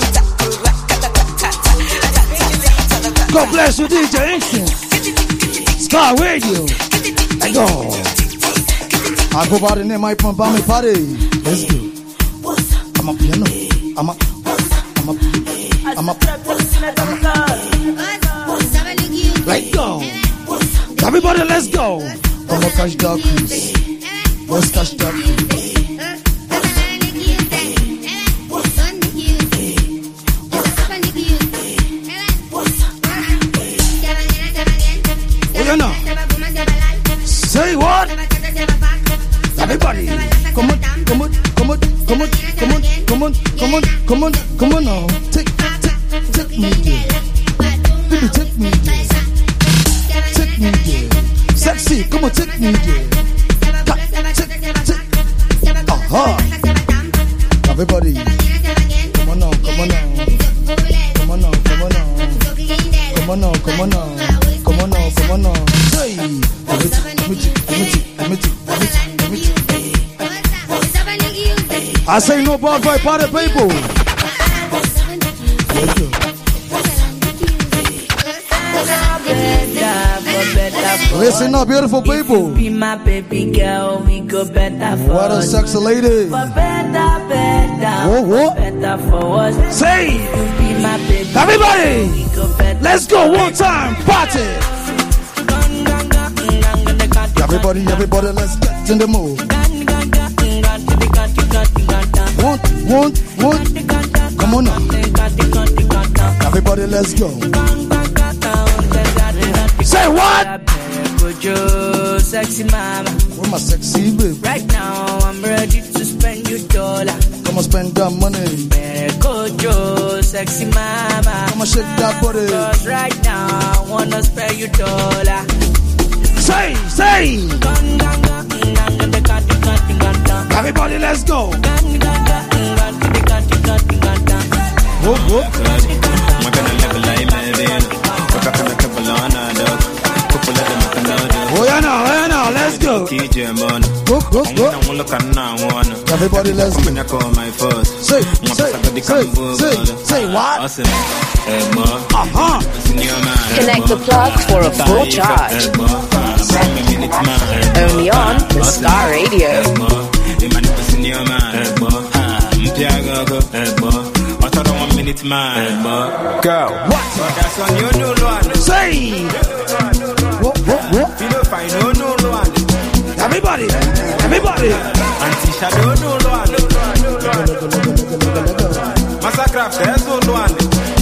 God bless you, D J Instinct. Sky Radio. I go. I go by the name Mike from Bami Party. Let's go. I'm a piano. I'm a. I'm a. I'm a. Let's go. Everybody, let's go. I'm a catch dog cruise. Let's catch dog cruise. Oh, you know. Say what? Everybody, come on, come on, come on, come on, come on, come on, come on, come on, come on now. Take, take, take me there. Baby, take me there. Take me there. Sexy, come on, take me there. Take, take. Aha. Everybody, come on now, come on now. Come on now, come on now. Come on now, come on now. Come on now, come on now. Say, let me take, let me take, let me take, let me take. I say no bad boy party people. Listen up, beautiful people. Be my baby girl, we go better for what a sexy lady. For better, better. Whoa, whoa. Better for us. Say, be my baby. Everybody, go let's go one time party. Everybody, everybody, let's get in the mood. One, one, one. Come on now. Everybody, let's go. Say what? Kojo, sexy mama. Where my sexy baby? Right now, I'm ready to spend your dollar. Come on, spend that money. Kojo, sexy mama. Come on, shake that body. Cause right now, I wanna spare your dollar. Say, say. Everybody, let's go. Whoop, whoop. Oh yeah now, oh yeah now, let's go. Go, go, go. Everybody, let's go. Say, say, say, say, say what? Uh-huh. Connect the plug for a full charge. Only on the Star Radio. Girl, what? Say. What, what, what? You know, find no no one. Everybody, everybody. Auntie Shadow no one. Massacre, there's no one.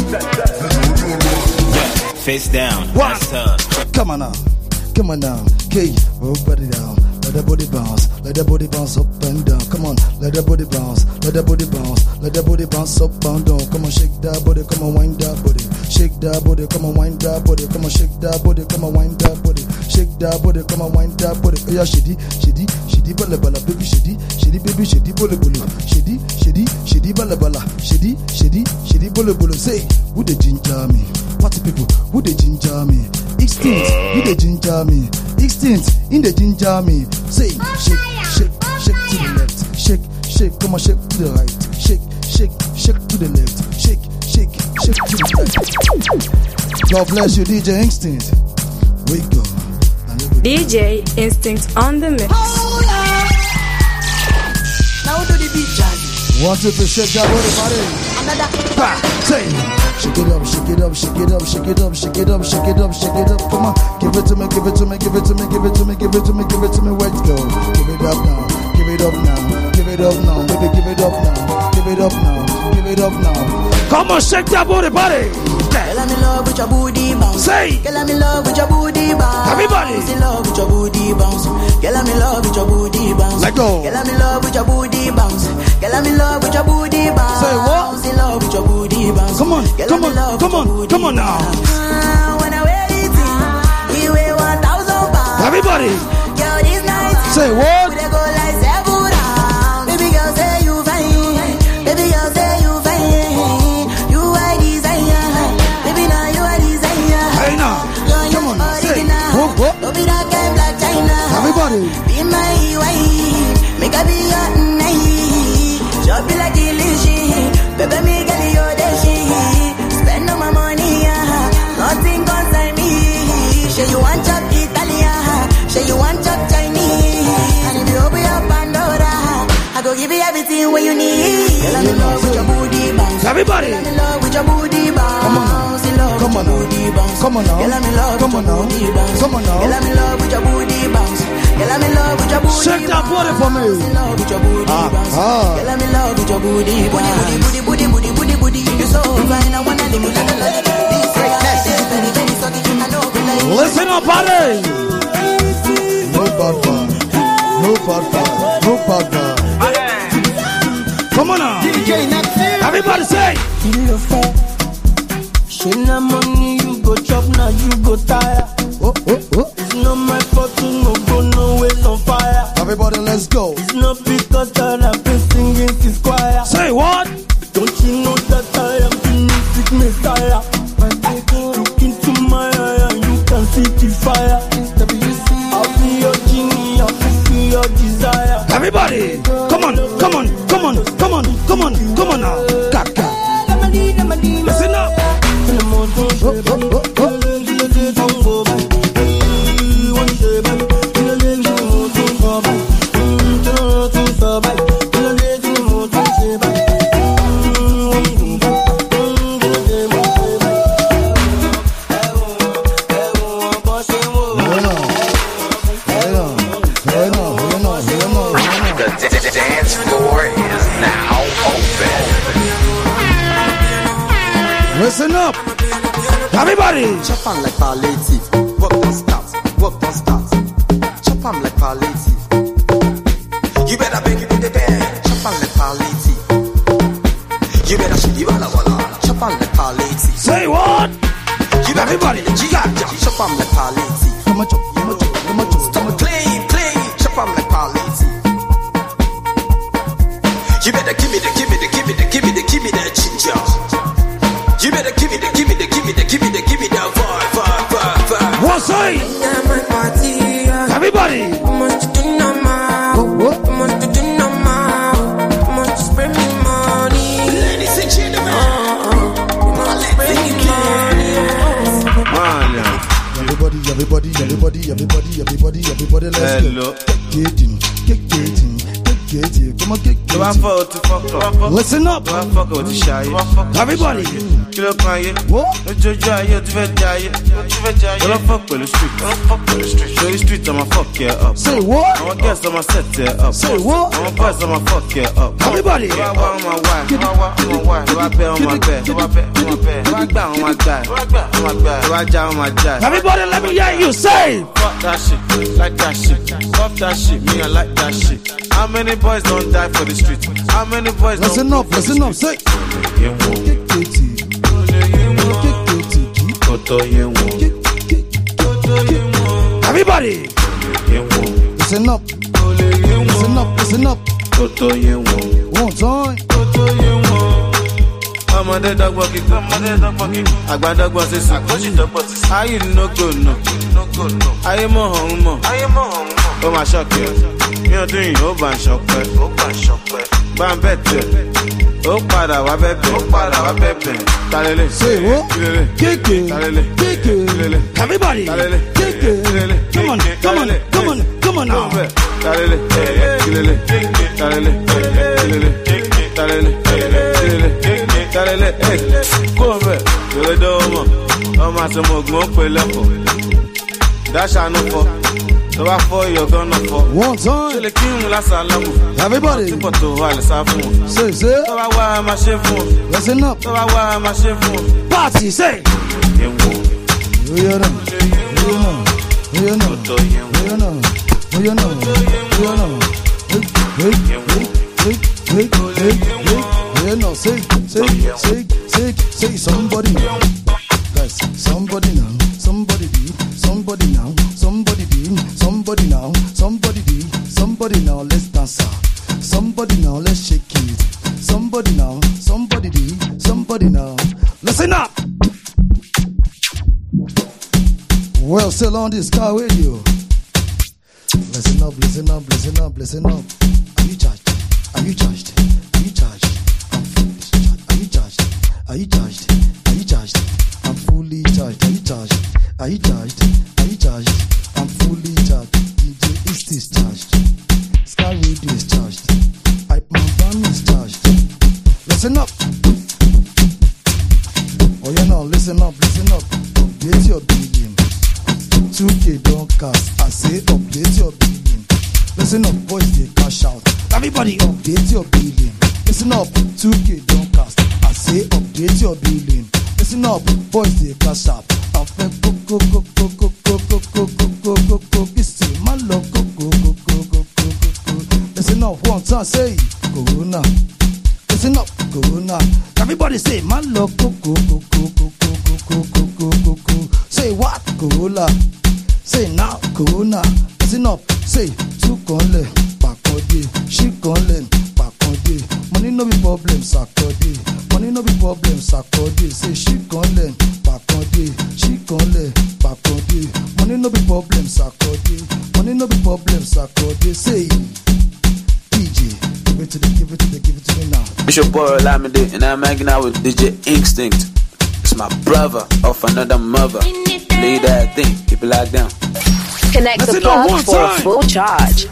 Face down. What? Come on now. Come on now. Okay, oh, body down. Let that body bounce. Let that body bounce up and down. Come on. Let that body bounce. Let that body bounce. Let that body bounce up and down. Come on, shake that body. Come on, wind that body. Shake that body. Come on, wind that body. Come on, shake that body. Come on, wind that body. shake that body, come and wind that body. Oh yeah, shady, shady, shady, bala bala, baby, shady, shady, baby, shady, bolo bolo, shady, shady, shady, bala bala, shady, shady, shady, bolo bolo. Say, who the ginger me? Party people, who the ginger me? Extinct, who the ginger me? Extinct, in the ginger me. Say, shake, shake, shake to the left, shake, shake, come on, shake to the right, shake, shake, shake to the left, shake, shake, shake to the right. God bless you, D J Instinct. We go. D J Instinct on the mix. Now do the beat, Johnny. Want to shake that body, body. Another. Back, say. Shake it up, shake it up, shake it up, shake it up, shake it up, shake it up, shake it up. Come on, give it to me, give it to me, give it to me, give it to me, give it to me, give it to me. Let's go. Give it up now, give it up now, give it up now, baby, give it up now, give it up now, give it up now. Come on, shake that body, body. Girl, I'm in love with your booty bounce. Say. Girl, I'm in love with your booty bounce. Everybody. In love with your booty bounce. Girl, I'm in love with your booty bounce. Let go. Girl, I'm in love with your booty bounce. Girl, I'm in love with your booty bounce. Say what? In love with your booty bounce. Come on, Girl, come on, come on, come on now. Uh, when I wear it, you weigh one thousand pounds. Everybody. Girl, this night. Say what? We dey go like seven rounds. Baby girl, say you fine. Baby girl, say you fine. You are desire. Baby, now you are desire. Hey now, come on, say. Whoop, whoop. Don't be that guy black China. Everybody. Be my wife. Make I be your night. Chop you like delicious. Baby, me get you the shit. Spend all my money, yeah. Nothing concern me. Say you want chop Italian. Say you want chop Chinese. And if you open your Pandora, I go give you everything what you need. Girl, I'm in love with your booty bounce. Everybody. Girl, I'm in love with your booty bounce. Come on now. Come on now. Come on now. Girl, I'm in love Come on now. Come on now. Girl, I'm in love with your booty bounce. Girl, I'm in love with your booty. Shake that body for me. I'm in love with your booty Ah, bounce. ah. Girl, I'm in love with your booty bounce. Booty, booty, booty, booty, booty, booty. You're so fine, I wanna live you like a lady. This greatness is very, very sucky. I know we like. Listen up, buddy. No bad bad. No bad bad. No bad bad. Come on now. Everybody say. She na money, you go chop, now you go tire. Oh, oh, oh. It's not my fault to no go nowhere on fire. Everybody, let's go. It's not because that I've been singing this choir. Say what? Don't you know that I am the music messiah? Look into my eye and you can see the fire. I'll be your genie, I'll fulfill your desire. Everybody, come on, come on, come on, come on, come on, come on now. Kaka. Listen up. Oh, oh, oh, oh. The dance floor is now open. Listen up. Everybody. Chop on like palliative. Work don't start. Work don't start. Chop on like palliative. You better beg it in the bed. Chop on like palliative. You better shoot the walla walla. Chop on like palliative. Say what? You better Everybody. chop on like palliative. Come on, chop, come on, chop, come on, chop. Stop playing, playing. Chop on like palliative. You better give me the, give me the, give me the, give me the, give me the ginger. You better give me the, give me the, give me the, give me the, give me the vibe, vibe, vibe, vibe. What's up? Everybody. Must do no more. Must do no more. Must spend me money. Ladies and gentlemen. Must spend me money. Everybody, everybody, everybody, everybody, everybody, everybody, let's Hello. go. Get in, get get in, get get in. Come on, get get in. Listen up. Everybody. Kí ló kan ayé? What? Lójoojú ayé o ti fẹ́ jayé. Kí ló fuck pẹ̀lú street? Ṣorí street ọmọ fuck ẹ up. Say what? Àwọn girls ọmọ set ẹ up. Say what? Àwọn boys ọmọ fuck ẹ up. Everybody. Wá wá ọmọ wá ẹ̀. Wá wá ọmọ wá ẹ̀. Wá bẹ́ ọmọ bẹ́. Wá bẹ́ ọmọ bẹ́. Wá gbà ọmọ gbà ẹ̀. Wá gbà ẹ̀. Wá já ọmọ já ẹ̀. Everybody, let me hear you say. Fuck that shit, like that shit. Fuck that shit, me I like that shit. How many boys don't die for the street? How many boys don't Listen up, listen up, say. Yeah, whoa. Get get in. Get get in. Koto ye won. Everybody, listen up, listen up, listen up. One time. Ọmọdé dọ́gbọ́n kíkọ́, ọmọdé dọ́gbọ́n kíkọ́, àgbà dọ́gbọ́n sísè, àkọ́ṣì dọ́gbọ́n sísè. Ayé no go no, ayé mọ̀ ọ̀hún mọ̀, ayé mọ̀ ọ̀hún mọ̀. Ó máa ṣọ̀kẹ́, ní ọdún yìí ó bá ń ṣọpẹ́, ó bá ń ṣọpẹ́. Bá ń bẹ̀ tẹ̀, ó padà wá bẹ̀bẹ̀, ó padà wá bẹ̀bẹ̀. Talele, ṣèwọ́, kéèké, talele, kéèké, everybody, kéèké, come on, come on, come on, come on now. Talele, talele, talele, talele, talele, talele. Talele, eh, come here, do mo, ọmọ àti ọmọ ogun ó pè lẹ́kọ̀ọ́. Dáṣà no fọ, tó bá fọ you're gonna fall. One time. Ṣé lè kí n lásàlámù? Everybody. Túbọ̀ tó wà lè sá fún wọn. Say, say. Tó bá wá a máa ṣe fún wọn. Listen up. Tó bá wá a máa ṣe fún wọn. Party, say. Yẹ̀wò. Oyè náà, oyè náà, oyè náà, oyè náà, oyè náà, oyè náà. Hey, hey, hey, hey, hey, hey. Yeah, no, say, say, say, say, say, somebody now. Guys, somebody now, somebody be, somebody now, somebody be, somebody now, somebody be, somebody now, let's dance. Somebody now, let's shake it. Somebody now, somebody be, somebody now. Listen up. Well, still on this car radio. Listen up, listen up, listen up, listen up. Are you charged? Are you charged? Are you charged? Are you charged? Are you charged? Are you charged? I'm fully charged. Are you charged? Are you charged? Are you charged? I'm fully charged. D J East is charged. Sky Radio is charged. Hype Man Band is charged. Listen up. Oh yeah, now listen up, listen up. Update your billing. two K don't cast. I say update your billing. Listen up, boys, they cash out. Everybody update your billing. Listen up, two K don't cast. I say update your billing. Listen up, boys they cash out. I feel go go go go go go go go go go go go. It's my love go go go go go go go go. Listen up, one time say Corona. Listen up, Corona. Everybody say my love go go go go go go go go go go go. Say what Corona? Say now Corona. Listen up, say two conle, pakode, she conle, pakode. Money no be problem, sakode. Money no be problem, sakode. Say she conle, pakode, she conle, pakode. Money no be problem, sakode. Money no be problem, sakode. Say D J, give it to the, give it to the, give it to me now. Bishop Boy Olamide, and I'm hanging out with D J Instinct. It's my brother of another mother. Lead that thing, keep it locked down. Connect the plug for a full charge.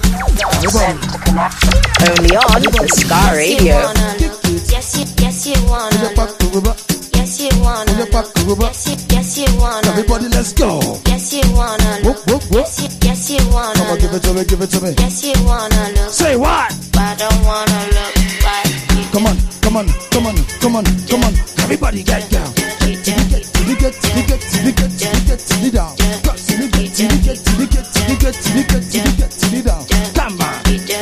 Only on the Scar Radio. Yes, you, yes, you wanna. Yes, you wanna. Yes, you, yes, you wanna. Everybody, let's go. Yes, you wanna. Whoop, whoop, whoop. Yes, you, yes, you wanna. Come on, give it to me, give it to me. Yes, you wanna look. Say what? But I don't wanna look like you. Come on, come on, come on, come on, come on. Everybody get down. Till we get, till we get, till we get, till we get, till we get, till we down. Till we get, till we get, till we get, till we get, till we get, till we get, till we down. Come on.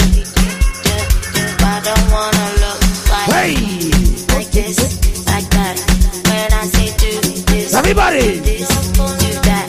I don't wanna look like hey. Like this, like that. When I say do this, everybody. Do this, do that.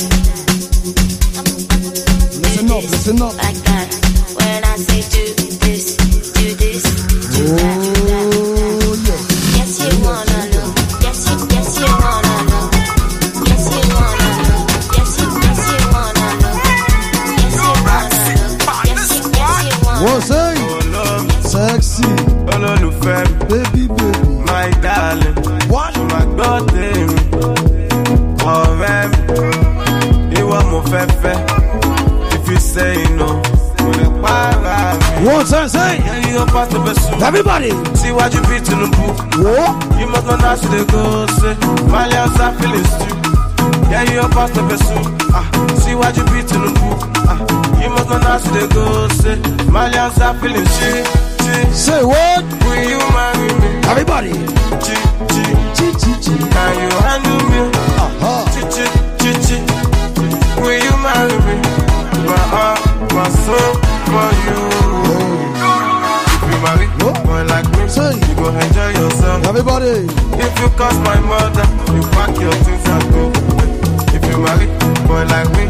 Listen up, listen up. Like that. When I say do this, do this, do that. Oh yeah. Yes, you wanna look. Yes, you, yes, you wanna look. Yes, you wanna look. Yes, you, yes, you wanna look. Yes, you wanna look. Yes, you, yes, you wanna look. What's that? Sexy, baby, baby, my darling. What? You my daughter, oh man, you want more fefe. If you say no, one time say, everybody. See what you beat in the book. What? You must not ask the go say, my lips are feeling stew. Yeah, you're part of a soup. Ah, see what you beat in the book. Ah, you must not ask the go say, my lips are feeling stew. Say what? Will you marry me? Everybody. Chi, chi, chi, chi, chi. Can you handle me? Uh-huh. Chi, chi, chi, chi. Will you marry me? My heart, my soul for you. Oh. If you marry oh. boy like me, say. You go enjoy yourself. Everybody. If you cause my mother, you pack your things and go. If you marry boy like me, you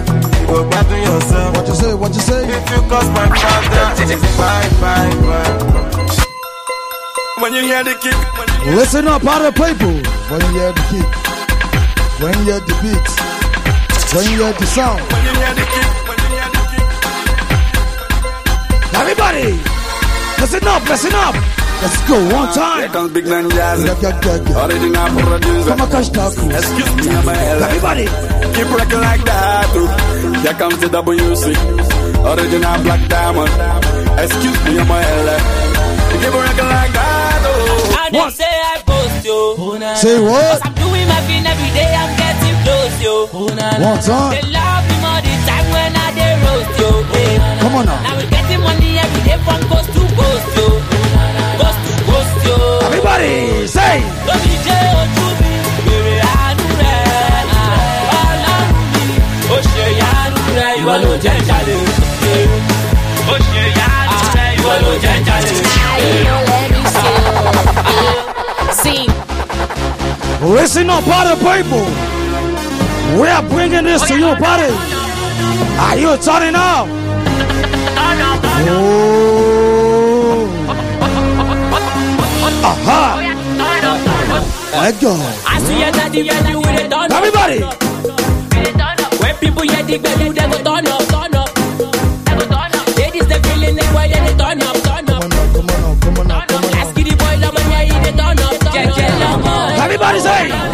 go back to yourself. What you say? What you say? If you cause my father, bye, bye, bye. When you hear the kick, listen up, other people. When you hear the kick, when you hear the beat, when you hear the sound. When you hear the kick, when you hear the kick. Everybody, listen up, listen up. Let's go one time. Here comes Big Man Jazz. Yeah, yeah, yeah, yeah. Original producer. Come on, catch that. Excuse me, I'm a L. Everybody, keep rocking like that. Too. Here comes the W C. Original Black Diamond. Excuse me, I'm a L. Keep rocking like that. Oh. And they say I post yo. Say what? Cause I'm doing my thing every day. I'm getting close yo. One time. They love me more the time when I dey roast yo. Hey. Come on now. Now we getting money every day from coast to coast yo. Coast to coast yo. Everybody say. Don't be jail to me. Baby, I do that. All of me. Oh, shit, I do that. You are no gentile. Oh, shit, I do that. You are no gentile. See. Listen up, other people. We are bringing this to you, buddy. Are you turning up? Oh. Aha. Let go. Everybody. When people hear the bell, they go turn up, turn up. Ladies, they feeling it, why they turn up, turn up. Come on, come on, come on, come on. Ask the boy, the man, yeah, they turn up, turn up. Everybody say.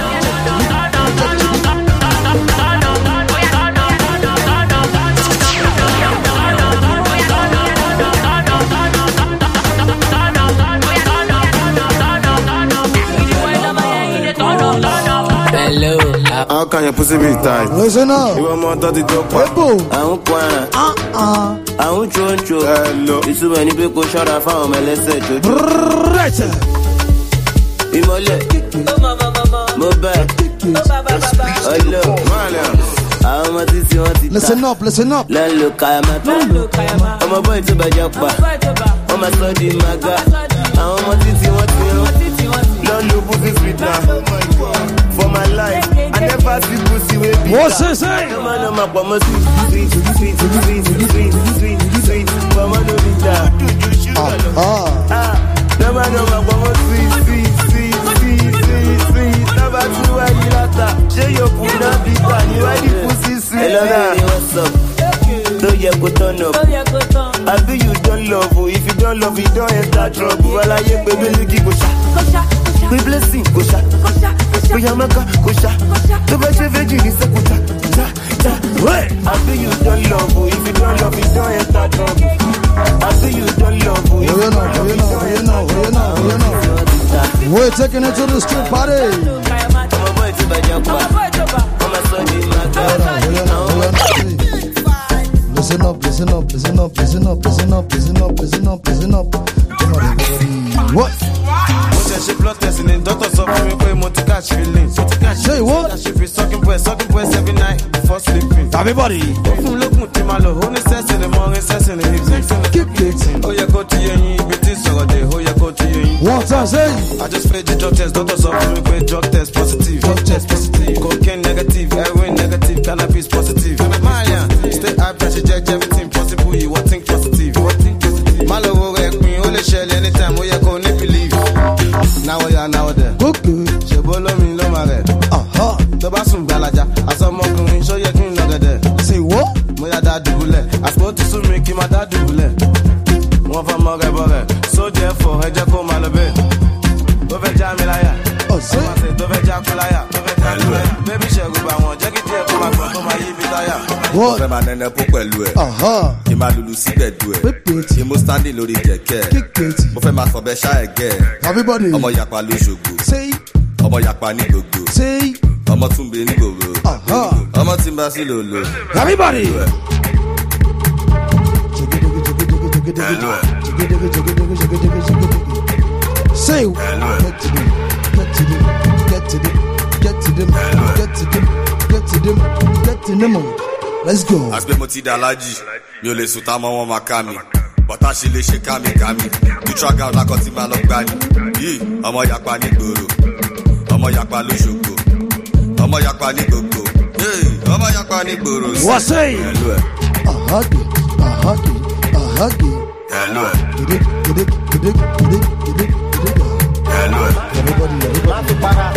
Hello. How can your pussy be tight? Listen up. You want more dirty dope? People. I don't wanna. Uh-uh. I don't choncho. Hello. It's too many people shut up for me. Let's say to Right. Imole. Mobile. Hello. I'm a this you want it. Listen up, listen up. Let look I am a I'm a boy to Bajapa. I'm a study maga. I'm a this you want it. Don't look pussy sweet now. For my life, I never see pussy with me. What's this say? No man, I'm a bomb sweet, sweet, sweet, sweet, sweet, sweet, sweet. Bomb no vita. Ah. No man, I'm a bomb sweet, sweet, sweet, sweet, sweet, sweet. Never see why you lata. Share your food and vita. You are the pussy sweet. Hello, baby, what's up? Do you go turn up? I do you don't love. If you don't love, you don't enter trouble. Well, I ain't baby, look go sha. We blessing go sha. We yamaka go sha. The best veggie is a kuta. I do you don't love. If you don't love, you don't enter trouble. I do you don't love. Oh, you know, oh, you know, oh, you know, oh, you know, oh, you know. We're taking it to the street party. I'm a boy to Bajapa. I'm a son in my car. Listen up, listen up, listen up, listen up, listen up, listen up, listen up, listen up. What? She blood testing and doctors up me pay more to catch feelings. Say what? She be sucking breast, sucking breast every night before sleeping. Everybody. From look muti malo, only sense in the morning, sense in the evening. Keep it. Oh, you go to your knee, but it's all day. Oh, you go to your knee. What I say? I just paid the drug test, doctors up me pay drug test positive. Drug test positive. Cocaine negative, heroin negative, cannabis positive. Maya, stay up and she check everything possible. You want think positive. You want think positive. Malo will wreck me, only shell anytime. Oh, you go never believe. Now we are now there. Okay. She bolo me no mare. Aha. To basun balaja. Aso mo kun show ye kin loge there. Say what? Mo ya da dubule. I spoke to some make him da dubule. Wọ́n fa mo re bore. So therefore, ẹ jẹ́ kó máa lọ be. Tó fẹ́ já mi láyà. Oh, say. Tó fẹ́ já kú láyà. Tó fẹ́ já lu ẹ. Baby ṣe gba wọn. Jẹ́ kí díẹ̀ kó máa gbọ́n tó máa yí bí táyà. What? Fẹ́ máa nẹ́nẹ́ pọ̀ pẹ̀lú ẹ̀. Aha. Kí máa lulu síbẹ̀ du ẹ̀. Kí mo standing lórí kẹ̀kẹ́. Kick Mo fẹ́ máa fọ̀bẹ́ ṣá ẹ̀gẹ́. Everybody. Ọmọ yapa lóṣogbo. Say. Ọmọ yapa ní gbogbo. Say. Ọmọ túnbe ní gbogbo. Aha. Ọmọ tí ń bá sí lòlò. Everybody. Say. Get to them. Get to them. Get to them. Get to them. Get to them. Get to them. Get to them. Let's go. Àgbẹ̀ mo ti dà lájì, mi ò lè sùn táwọn wọn máa ká mi. Bọ́tà ṣe lè ṣe kámi-kámi. Tú traga ọ̀làkọ̀ tí máa lọ gbá ni. Yìí, ọmọ yapa ní gbòòrò. Ọmọ yapa lóṣogbo. Ọmọ yapa ní gbogbo. What's say? A huggy, a huggy, a huggy. Hello. Get it, get it, get it, get it, get it, get it. Hello. Everybody, everybody.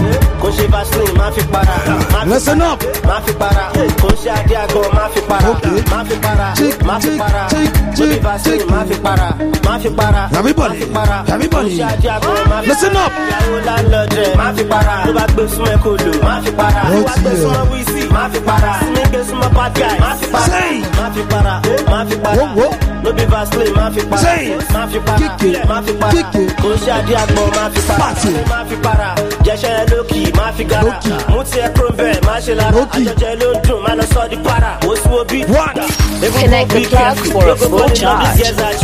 Listen up. Okay. Chick, chick, chick, chick. Everybody, everybody. Listen up. Say. Whoa, whoa. No be Vaseline, ma fi para. Say. Ma fi para. Kick it, ma fi para. Kick it. Ko sha di agbo, ma fi para. Ma fi para. Jeshe loki, ma fi gara. Muti e krombe, ma she lara. Ajoje lo dun, ma lo so di para. Osu obi. Connect the plug for a full charge.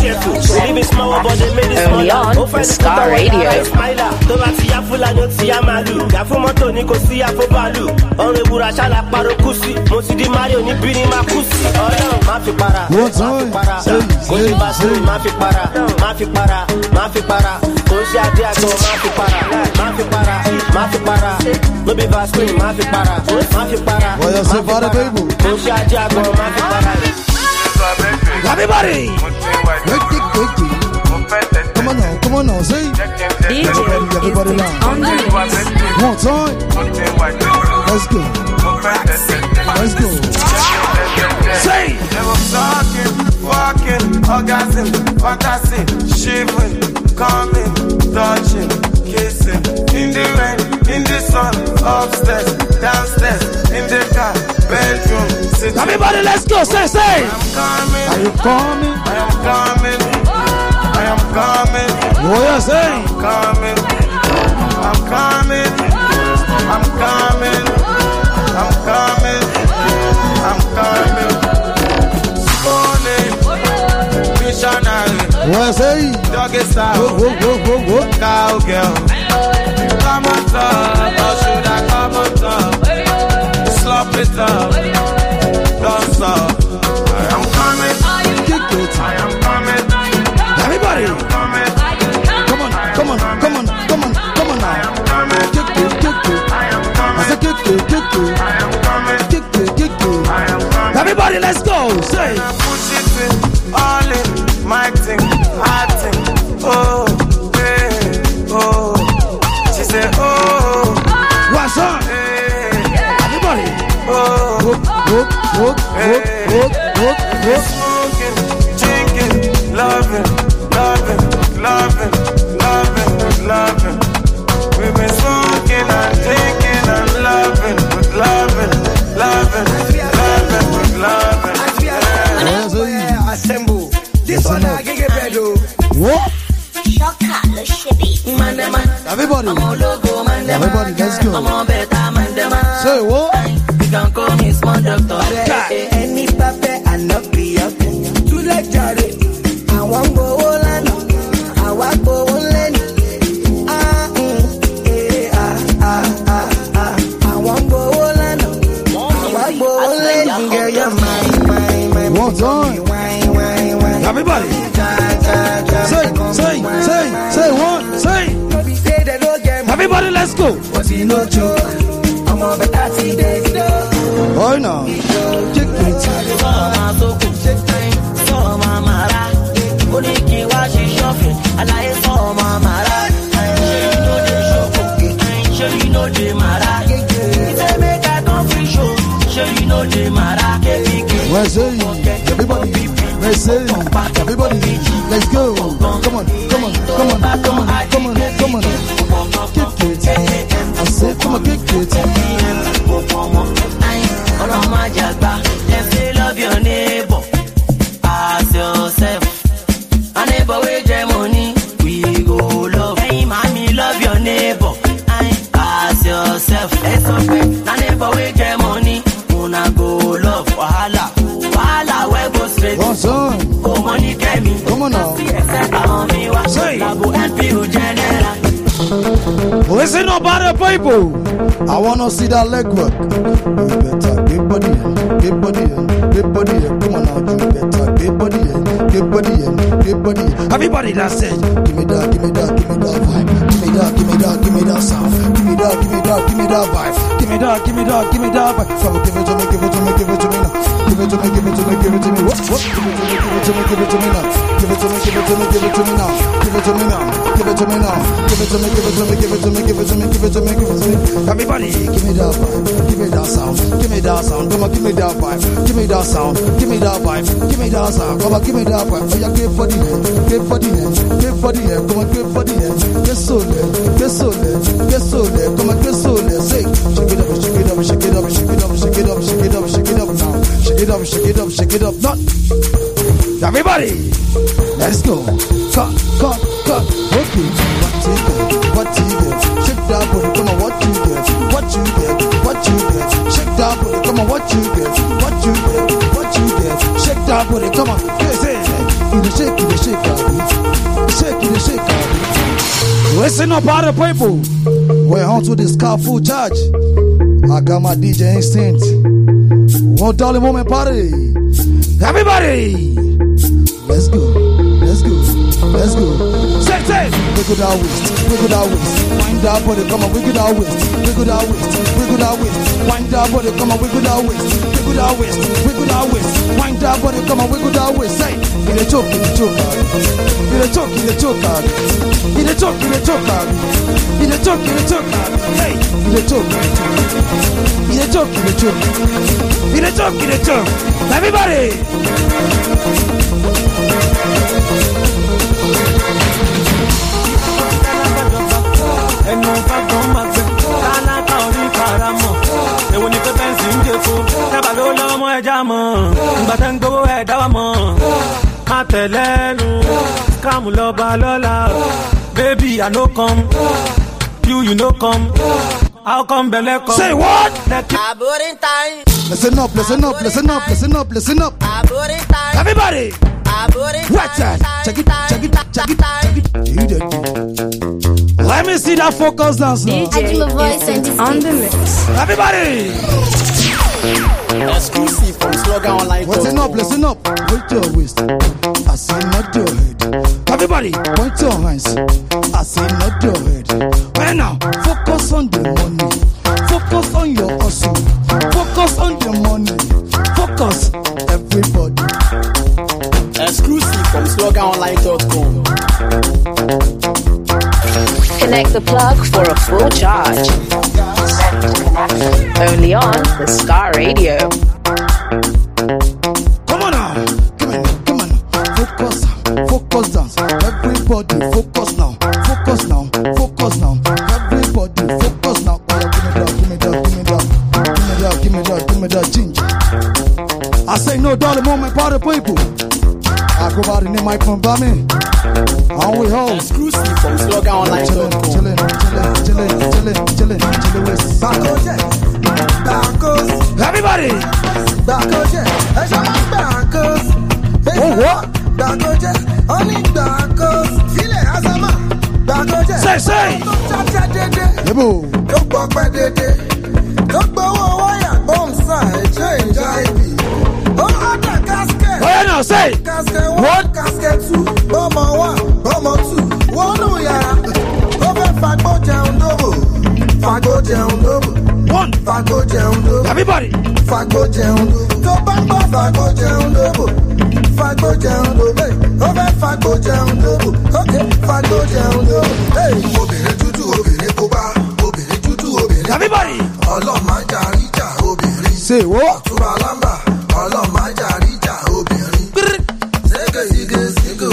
Only on Star Radio. Tó bá ti ya Fúlàní ó ti ya màlúù. Gà fún mọ́tò ní kò sí àfọ́bàlù. Ọ̀run ìwúra ṣálá parọ́ kú sí. Mo ti di Mario ní bí ní máa kú sí. Ọlọ́run má fi para. Má fi para. Kò sí Vaseline má fi para. Má fi para. Má fi para. Kò sí adé àgbọ̀ má fi para. Má fi para. Má fi para. No be Vaseline má fi para. Má fi para. Voy a salvar a baby. Kò sí adé àgbọ̀ má fi para. Everybody. Come on now, come on now, see? D J everybody, everybody now. On the mix. One time. Let's go. Let's go. Say. They were talking, walking, orgasm, fantasy, shivering, coming, touching, kissing, in the rain, in the sun, upstairs, downstairs, in the car, bedroom, sitting. Everybody, let's go. Say, say. I am coming. Are you coming? I am coming. I am coming. What you say? I'm coming. I'm coming. I'm coming. I'm coming. I'm coming. Morning. Missionary. What you say? Doggy style. Whoa, whoa, whoa, whoa, whoa. Cowgirl. Come on top. Or should I come on top? Slop it up. Don't stop. I am coming. Kick it. I am coming. Everybody. I am coming. Come on, come on, come on, come on, come on now. Kick it, kick it. I am coming. I said kick it, kick it. I am coming. Kick it, kick it. I am coming. Everybody, let's go. Say. Push it in, all in, my thing, hard thing. Oh, hey, oh. She said, oh. What's up? Hey. Everybody. Oh. Whoop, whoop, whoop, whoop, whoop, whoop, whoop. Smoking, drinking, loving, loving, loving, loving, loving. We've been smoking and drinking and loving, with loving, loving, loving, with loving. Assemble. This one I get get better. What? Shocker, the shitty. Everybody. Everybody, let's go. Say what? You can call me small doctor. Any papa and not be up. To like Jerry. I want go Olano. I want go Olani. Ah, eh, ah, ah, ah, ah. I want go Olano. I want go Olani. Girl, you're mine, mine, mine. One time. Wine, wine, wine. Everybody. Say, say, say, say what? Say. Everybody, let's go. What's in no joke? I'm on the thirty days. Oh no. Kick it. Where's it? Everybody, let's say, everybody, let's go. Come on, come on, come on, come on, come on, come on. Kick it. I said, come on, kick it. Love your neighbor as yourself. A neighbor with your money, we go love. Hey, mommy, love your neighbor as yourself. It's okay. A neighbor with your money, wanna go love. Wahala, wahala, where go straight. What's on? Oh, money came me. Come on now. Say. Listen up, other people. I wanna see that leg work. You better get body in, get body in, get body in. Come on now, you better get body in, get body in, get body in. Everybody that said, give me that, give me that, give me that vibe. Give me that, give me that, give me that sound. Give me that, give me that, give me that vibe. Give me me that, give me that, give me that. Come on, give it to me, give it to me, give it to me now. Give it to me, give it to me, give it to me. What? What? Give it to me, give it to me, give it to me now. Give it to me, give it to me, give it to me now. Give it to me now. Give it to me now. Give it to me, give it to me, give it to me, give it to me, give it to me, give it to me. Everybody, give me that vibe, give me that sound, give me that sound. Come on, give me that vibe, give me that sound, give me that vibe, give me that sound. Come on, give me that vibe. Oh yeah, give for the head, give for the head, give for the head. Come on, give for the head. Get so there, get so there, get so there. Come on, get so there. Say, shake it up, shake it up, shake it up, shake it up, shake it up, shake it up, shake it up now. Shake it up, shake it up, shake it up. Not everybody. Let's go. Cut, cut, cut. Okay. What you get? What you get? Shake that booty. Come on, what you get? What you get? What you get? Shake that booty. Come on, what you get? What you get? What you get? Shake that booty. Come on. Yes, yes. You the shake, you the shake, baby. Shake, you the shake, baby. Listen up, other people. We're on to this car full charge. I got my D J Instinct. One dollar moment party. Everybody, let's go, let's go, let's go. Say, say, wiggle that waist, wiggle that waist. Wind that body, come on, wiggle that waist, wiggle that waist, wiggle that waist. Wind that body, come on, wiggle that waist, wiggle that waist, wiggle that waist. Wind that body, come on, wiggle that waist. Say, in the choke, in the choke, in the choke, in the choke, in the choke, in the choke, in the choke, in the choke. Hey, in the choke, in the choke, in the choke, in the choke, in the choke. Everybody. ẹnu fagbọn máa gbẹ kánákà orí faramọ èwo ni pẹpẹ ń sìn jẹfọ tábà ló lọmọ ẹja mọ ìgbà tẹ ń gbowó ẹ dáwà mọ má tẹlẹnu káàmù lọba lọla baby I no come you you no come how come belle come. Say what? Aborting time. Listen up, listen up, listen up, listen up, listen up. Aborting time. Everybody. Aborting watch that. Check it, check it, check it, check it. You did it. Let me see that focus dance now. D J is on the mix. Everybody. Exclusive from Slogan Online. Listen up, listen up. With your waist. I say not your head. Everybody, point your hands. I say not your head. Right now, focus on the money. Focus on your hustle. Focus on the money. Focus, everybody. Exclusive from slogan online dot com. Connect the plug for a full charge. Only on the Scar Radio. Come on now. Come on, come on. Focus, focus dance. Everybody, focus now. Focus now. Focus now. Everybody, focus now. Give me that, give me that, give me that. Give me that, give me that, give me that ginger. I say no dollar moment party people. I go by the name Mike from Bami. And we hold. Exclusive from slogan online dot com. Chillin', chillin', chillin', chillin', chillin', chillin', chillin' with Bakoje, Bakos. Everybody. Bakoje, Ejama Bakos. Oh what? Bakoje, only Bakos. File Azama. Bakoje. Say, say. Chacha dede. Yebo. Dokbo pe dede. Dokbo wo waya bomsa change I P. Oh, other casket. Oh, yeah, now say. Casket one, what? Casket two. Bomber one, bomber two. One, oh, yeah. Over Fago down double. Fago down double. One. Fago down double. Everybody. Fago down double. To Bamba, Fago down double. Fago down double. Over Fago down double. Okay, Fago down double. Hey, obìnrin dúdú, obìnrin kóbá. Obìnrin dúdú, obìnrin. Everybody. Ọlọ́mọ jàríjà obìnrin. Say what? Ọ̀túnba Lamba. Ọlọ́mọ jàríjà obìnrin. Sége sige sige.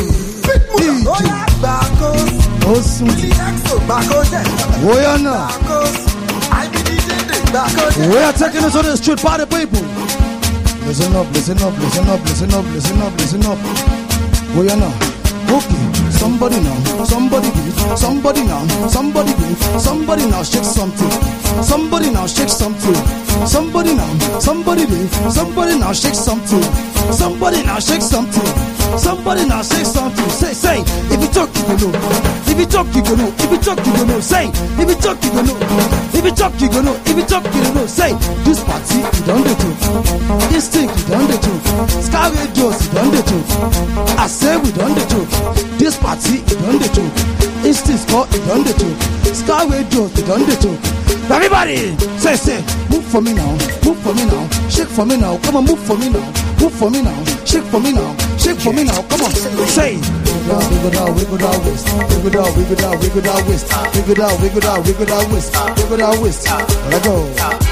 Oya Bakos. Osun. Bakoje. Oya now. Bakos. I be D J Bakoje. We are taking it to the street party people. Listen up, listen up, listen up, listen up, listen up, listen up. Oya now. Okay, somebody now, somebody give, somebody now, somebody give, somebody now shake something, somebody now shake something, somebody now, somebody give, somebody now shake something, somebody now shake something, somebody now shake something. Say, say, if you talk you go know, if you talk you go know, if you talk you go know. Say, if you talk you go know, if you talk you go know, if you talk you go know. Say, this party you done the truth, this thing you done the truth, Sky Radios you done the truth. I say we done the truth. This party, it done the joke. Instinct score, it done the joke. Sky Radio, it done the joke. Everybody, say, say, move for me now, move for me now, shake for me now, come on, move for me now, move for me now, shake for me now, shake for me now, come on, say. Wiggle down, wiggle down, waist, wiggle down, wiggle down, wiggle down, waist, wiggle down, wiggle down, wiggle down, waist, wiggle down, waist. Let go.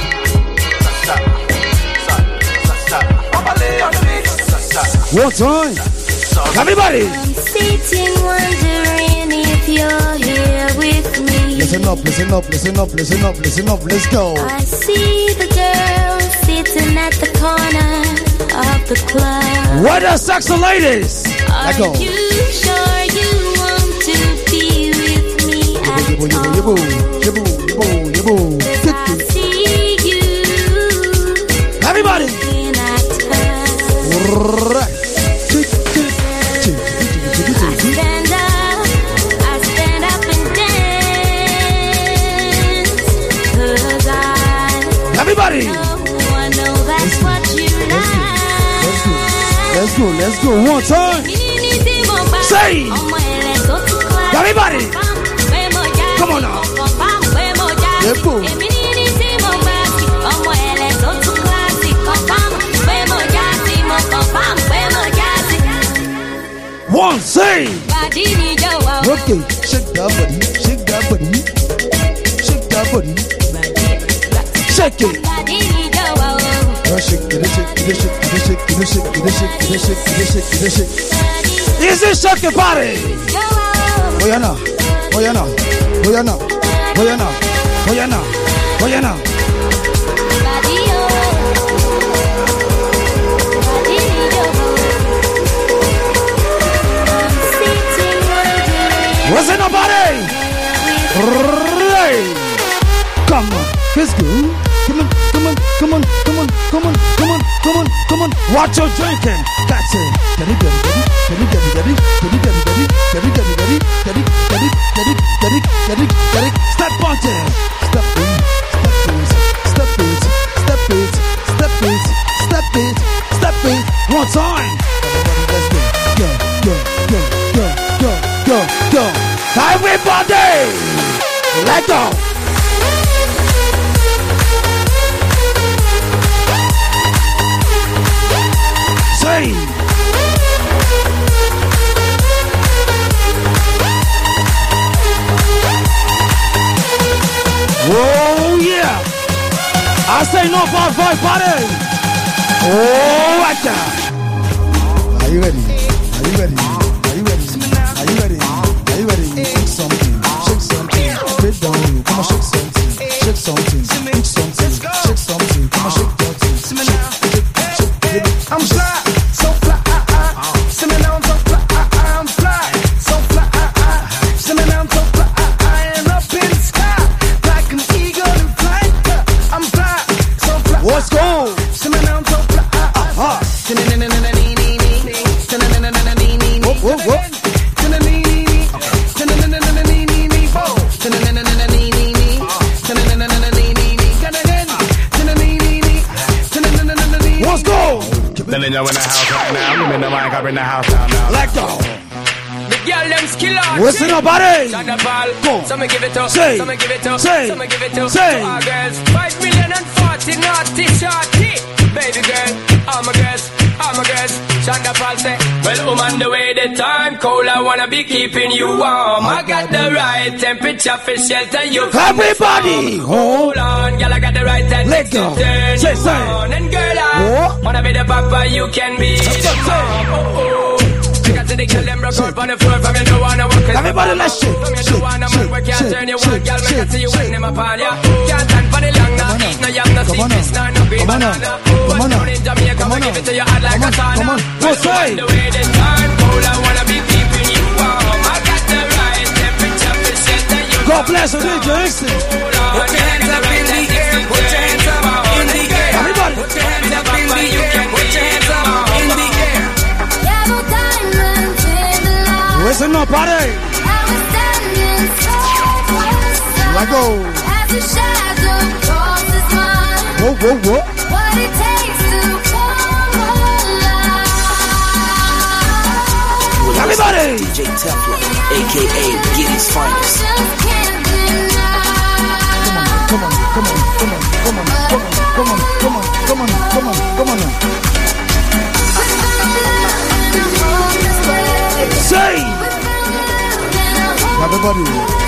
One time, everybody. I'm sitting wondering if you're here with me. Listen up, listen up, listen up, listen up, listen up, let's go. I see the girl sitting at the corner of the club. Where the sexy ladies? Let go. Are you sure you want to be with me at all? Cause I see you. Everybody. Right. Everybody! No, I know that's what you like. Let's go, let's go, one time! Say! Everybody! Come on now! Let's go! One, say! Okay, shake that body, shake that body, shake that body. Shake it. Oh, shake it, shake it, shake it, shake it, shake it, shake it, shake it, shake it, shake it. Is it shake it party? Oh yeah now, oh yeah now, oh yeah now, oh yeah now, oh yeah now, oh yeah now. What's in the body? Right. Come on, let's go. Come on, come on, come on, come on, come on, come on, come on, come on. Watch your drinking. That's it. Get it, get it, get it, get it, get it, get it, get it, get it, get it, get it, get it, get it, get it, get it, get it. Step on it. Step in, step in, step it, step it, step it, step it, step it. One time. Let's go, go, go, go, go, go, go, go. Everybody, let go. Say. Oh yeah. I say no bad boy party. Oh, watch out. Are you ready? Are you ready? Are you ready? Are you ready? Are you ready? Shake something. Shake something. Straight down you. Come on, shake something. Shake something. Shake something. Shake something. Come on, shake something. I'm fly, so fly, uh, uh. Send me now, I'm so fly, uh, uh. I'm fly, so fly, uh, uh. Send me now, I'm so fly, uh, uh. And up in the sky, like an eagle in flight. uh. I'm fly, so fly. Let's go. Send me now, I'm so fly, uh, uh. Send me now, I'm so fly, Let's go. Telling you in the house right now. You in the mic up in the house now. now. Let go. The girl them skill on. What's in the body? Go. Some give it up. Say. Some give it up. Say. Some give it up. Say. To our girls. Five million and forty naughty shorty. Baby girl, all my girls, all my girls. Shonda Paul say, well, I'm on the way. The time cold. I wanna be keeping you warm. I got the right temperature for shelter you. Everybody, hold on, girl. I got the right temperature. Let go. Say, say. And girl, I wanna be the papa. You can be. Everybody, let's shake. Shake, shake, shake, shake, shake, shake. Come on now. Come on now. Come on now. Come on now. Come on now. Come on. Come on. What's right? God bless you, D J Instinct. Put your hands up in the air. Put your hands up in the air. Everybody. Put your hands up in the air. Put your hands up in the air. Listen up, party. Let go. Whoa, whoa, whoa. What it takes to fall alive. Everybody. D J Teflon, aka Giddy's finest. Come on, come on, come everybody.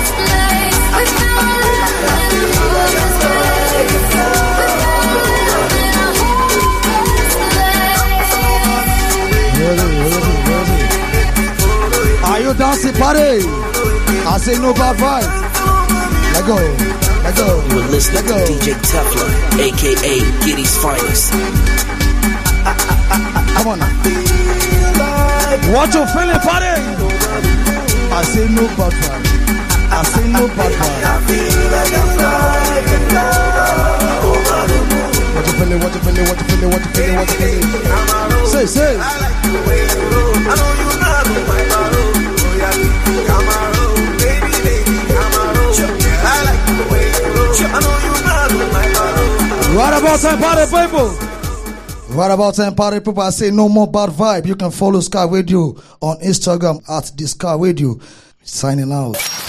Ready, ready, ready. Are you dancing, party? I say no bad vibe. Let go, let go. You were listening to D J Teflon, aka Giddy's finest. Come on now. What you feeling, party? I say no bad vibe. I say no bad vibe. What you feeling? What you feeling? What you feeling? What you feeling? What you feeling? Say, say. I like the way you roll. I know you love my baro. Come on, baby, baby, come on. I like the way you roll. I know you love my baro. What about time, party people? Right about time, party people. I say no more bad vibe. You can follow Sky Radio on Instagram at the Sky Radio. Signing out.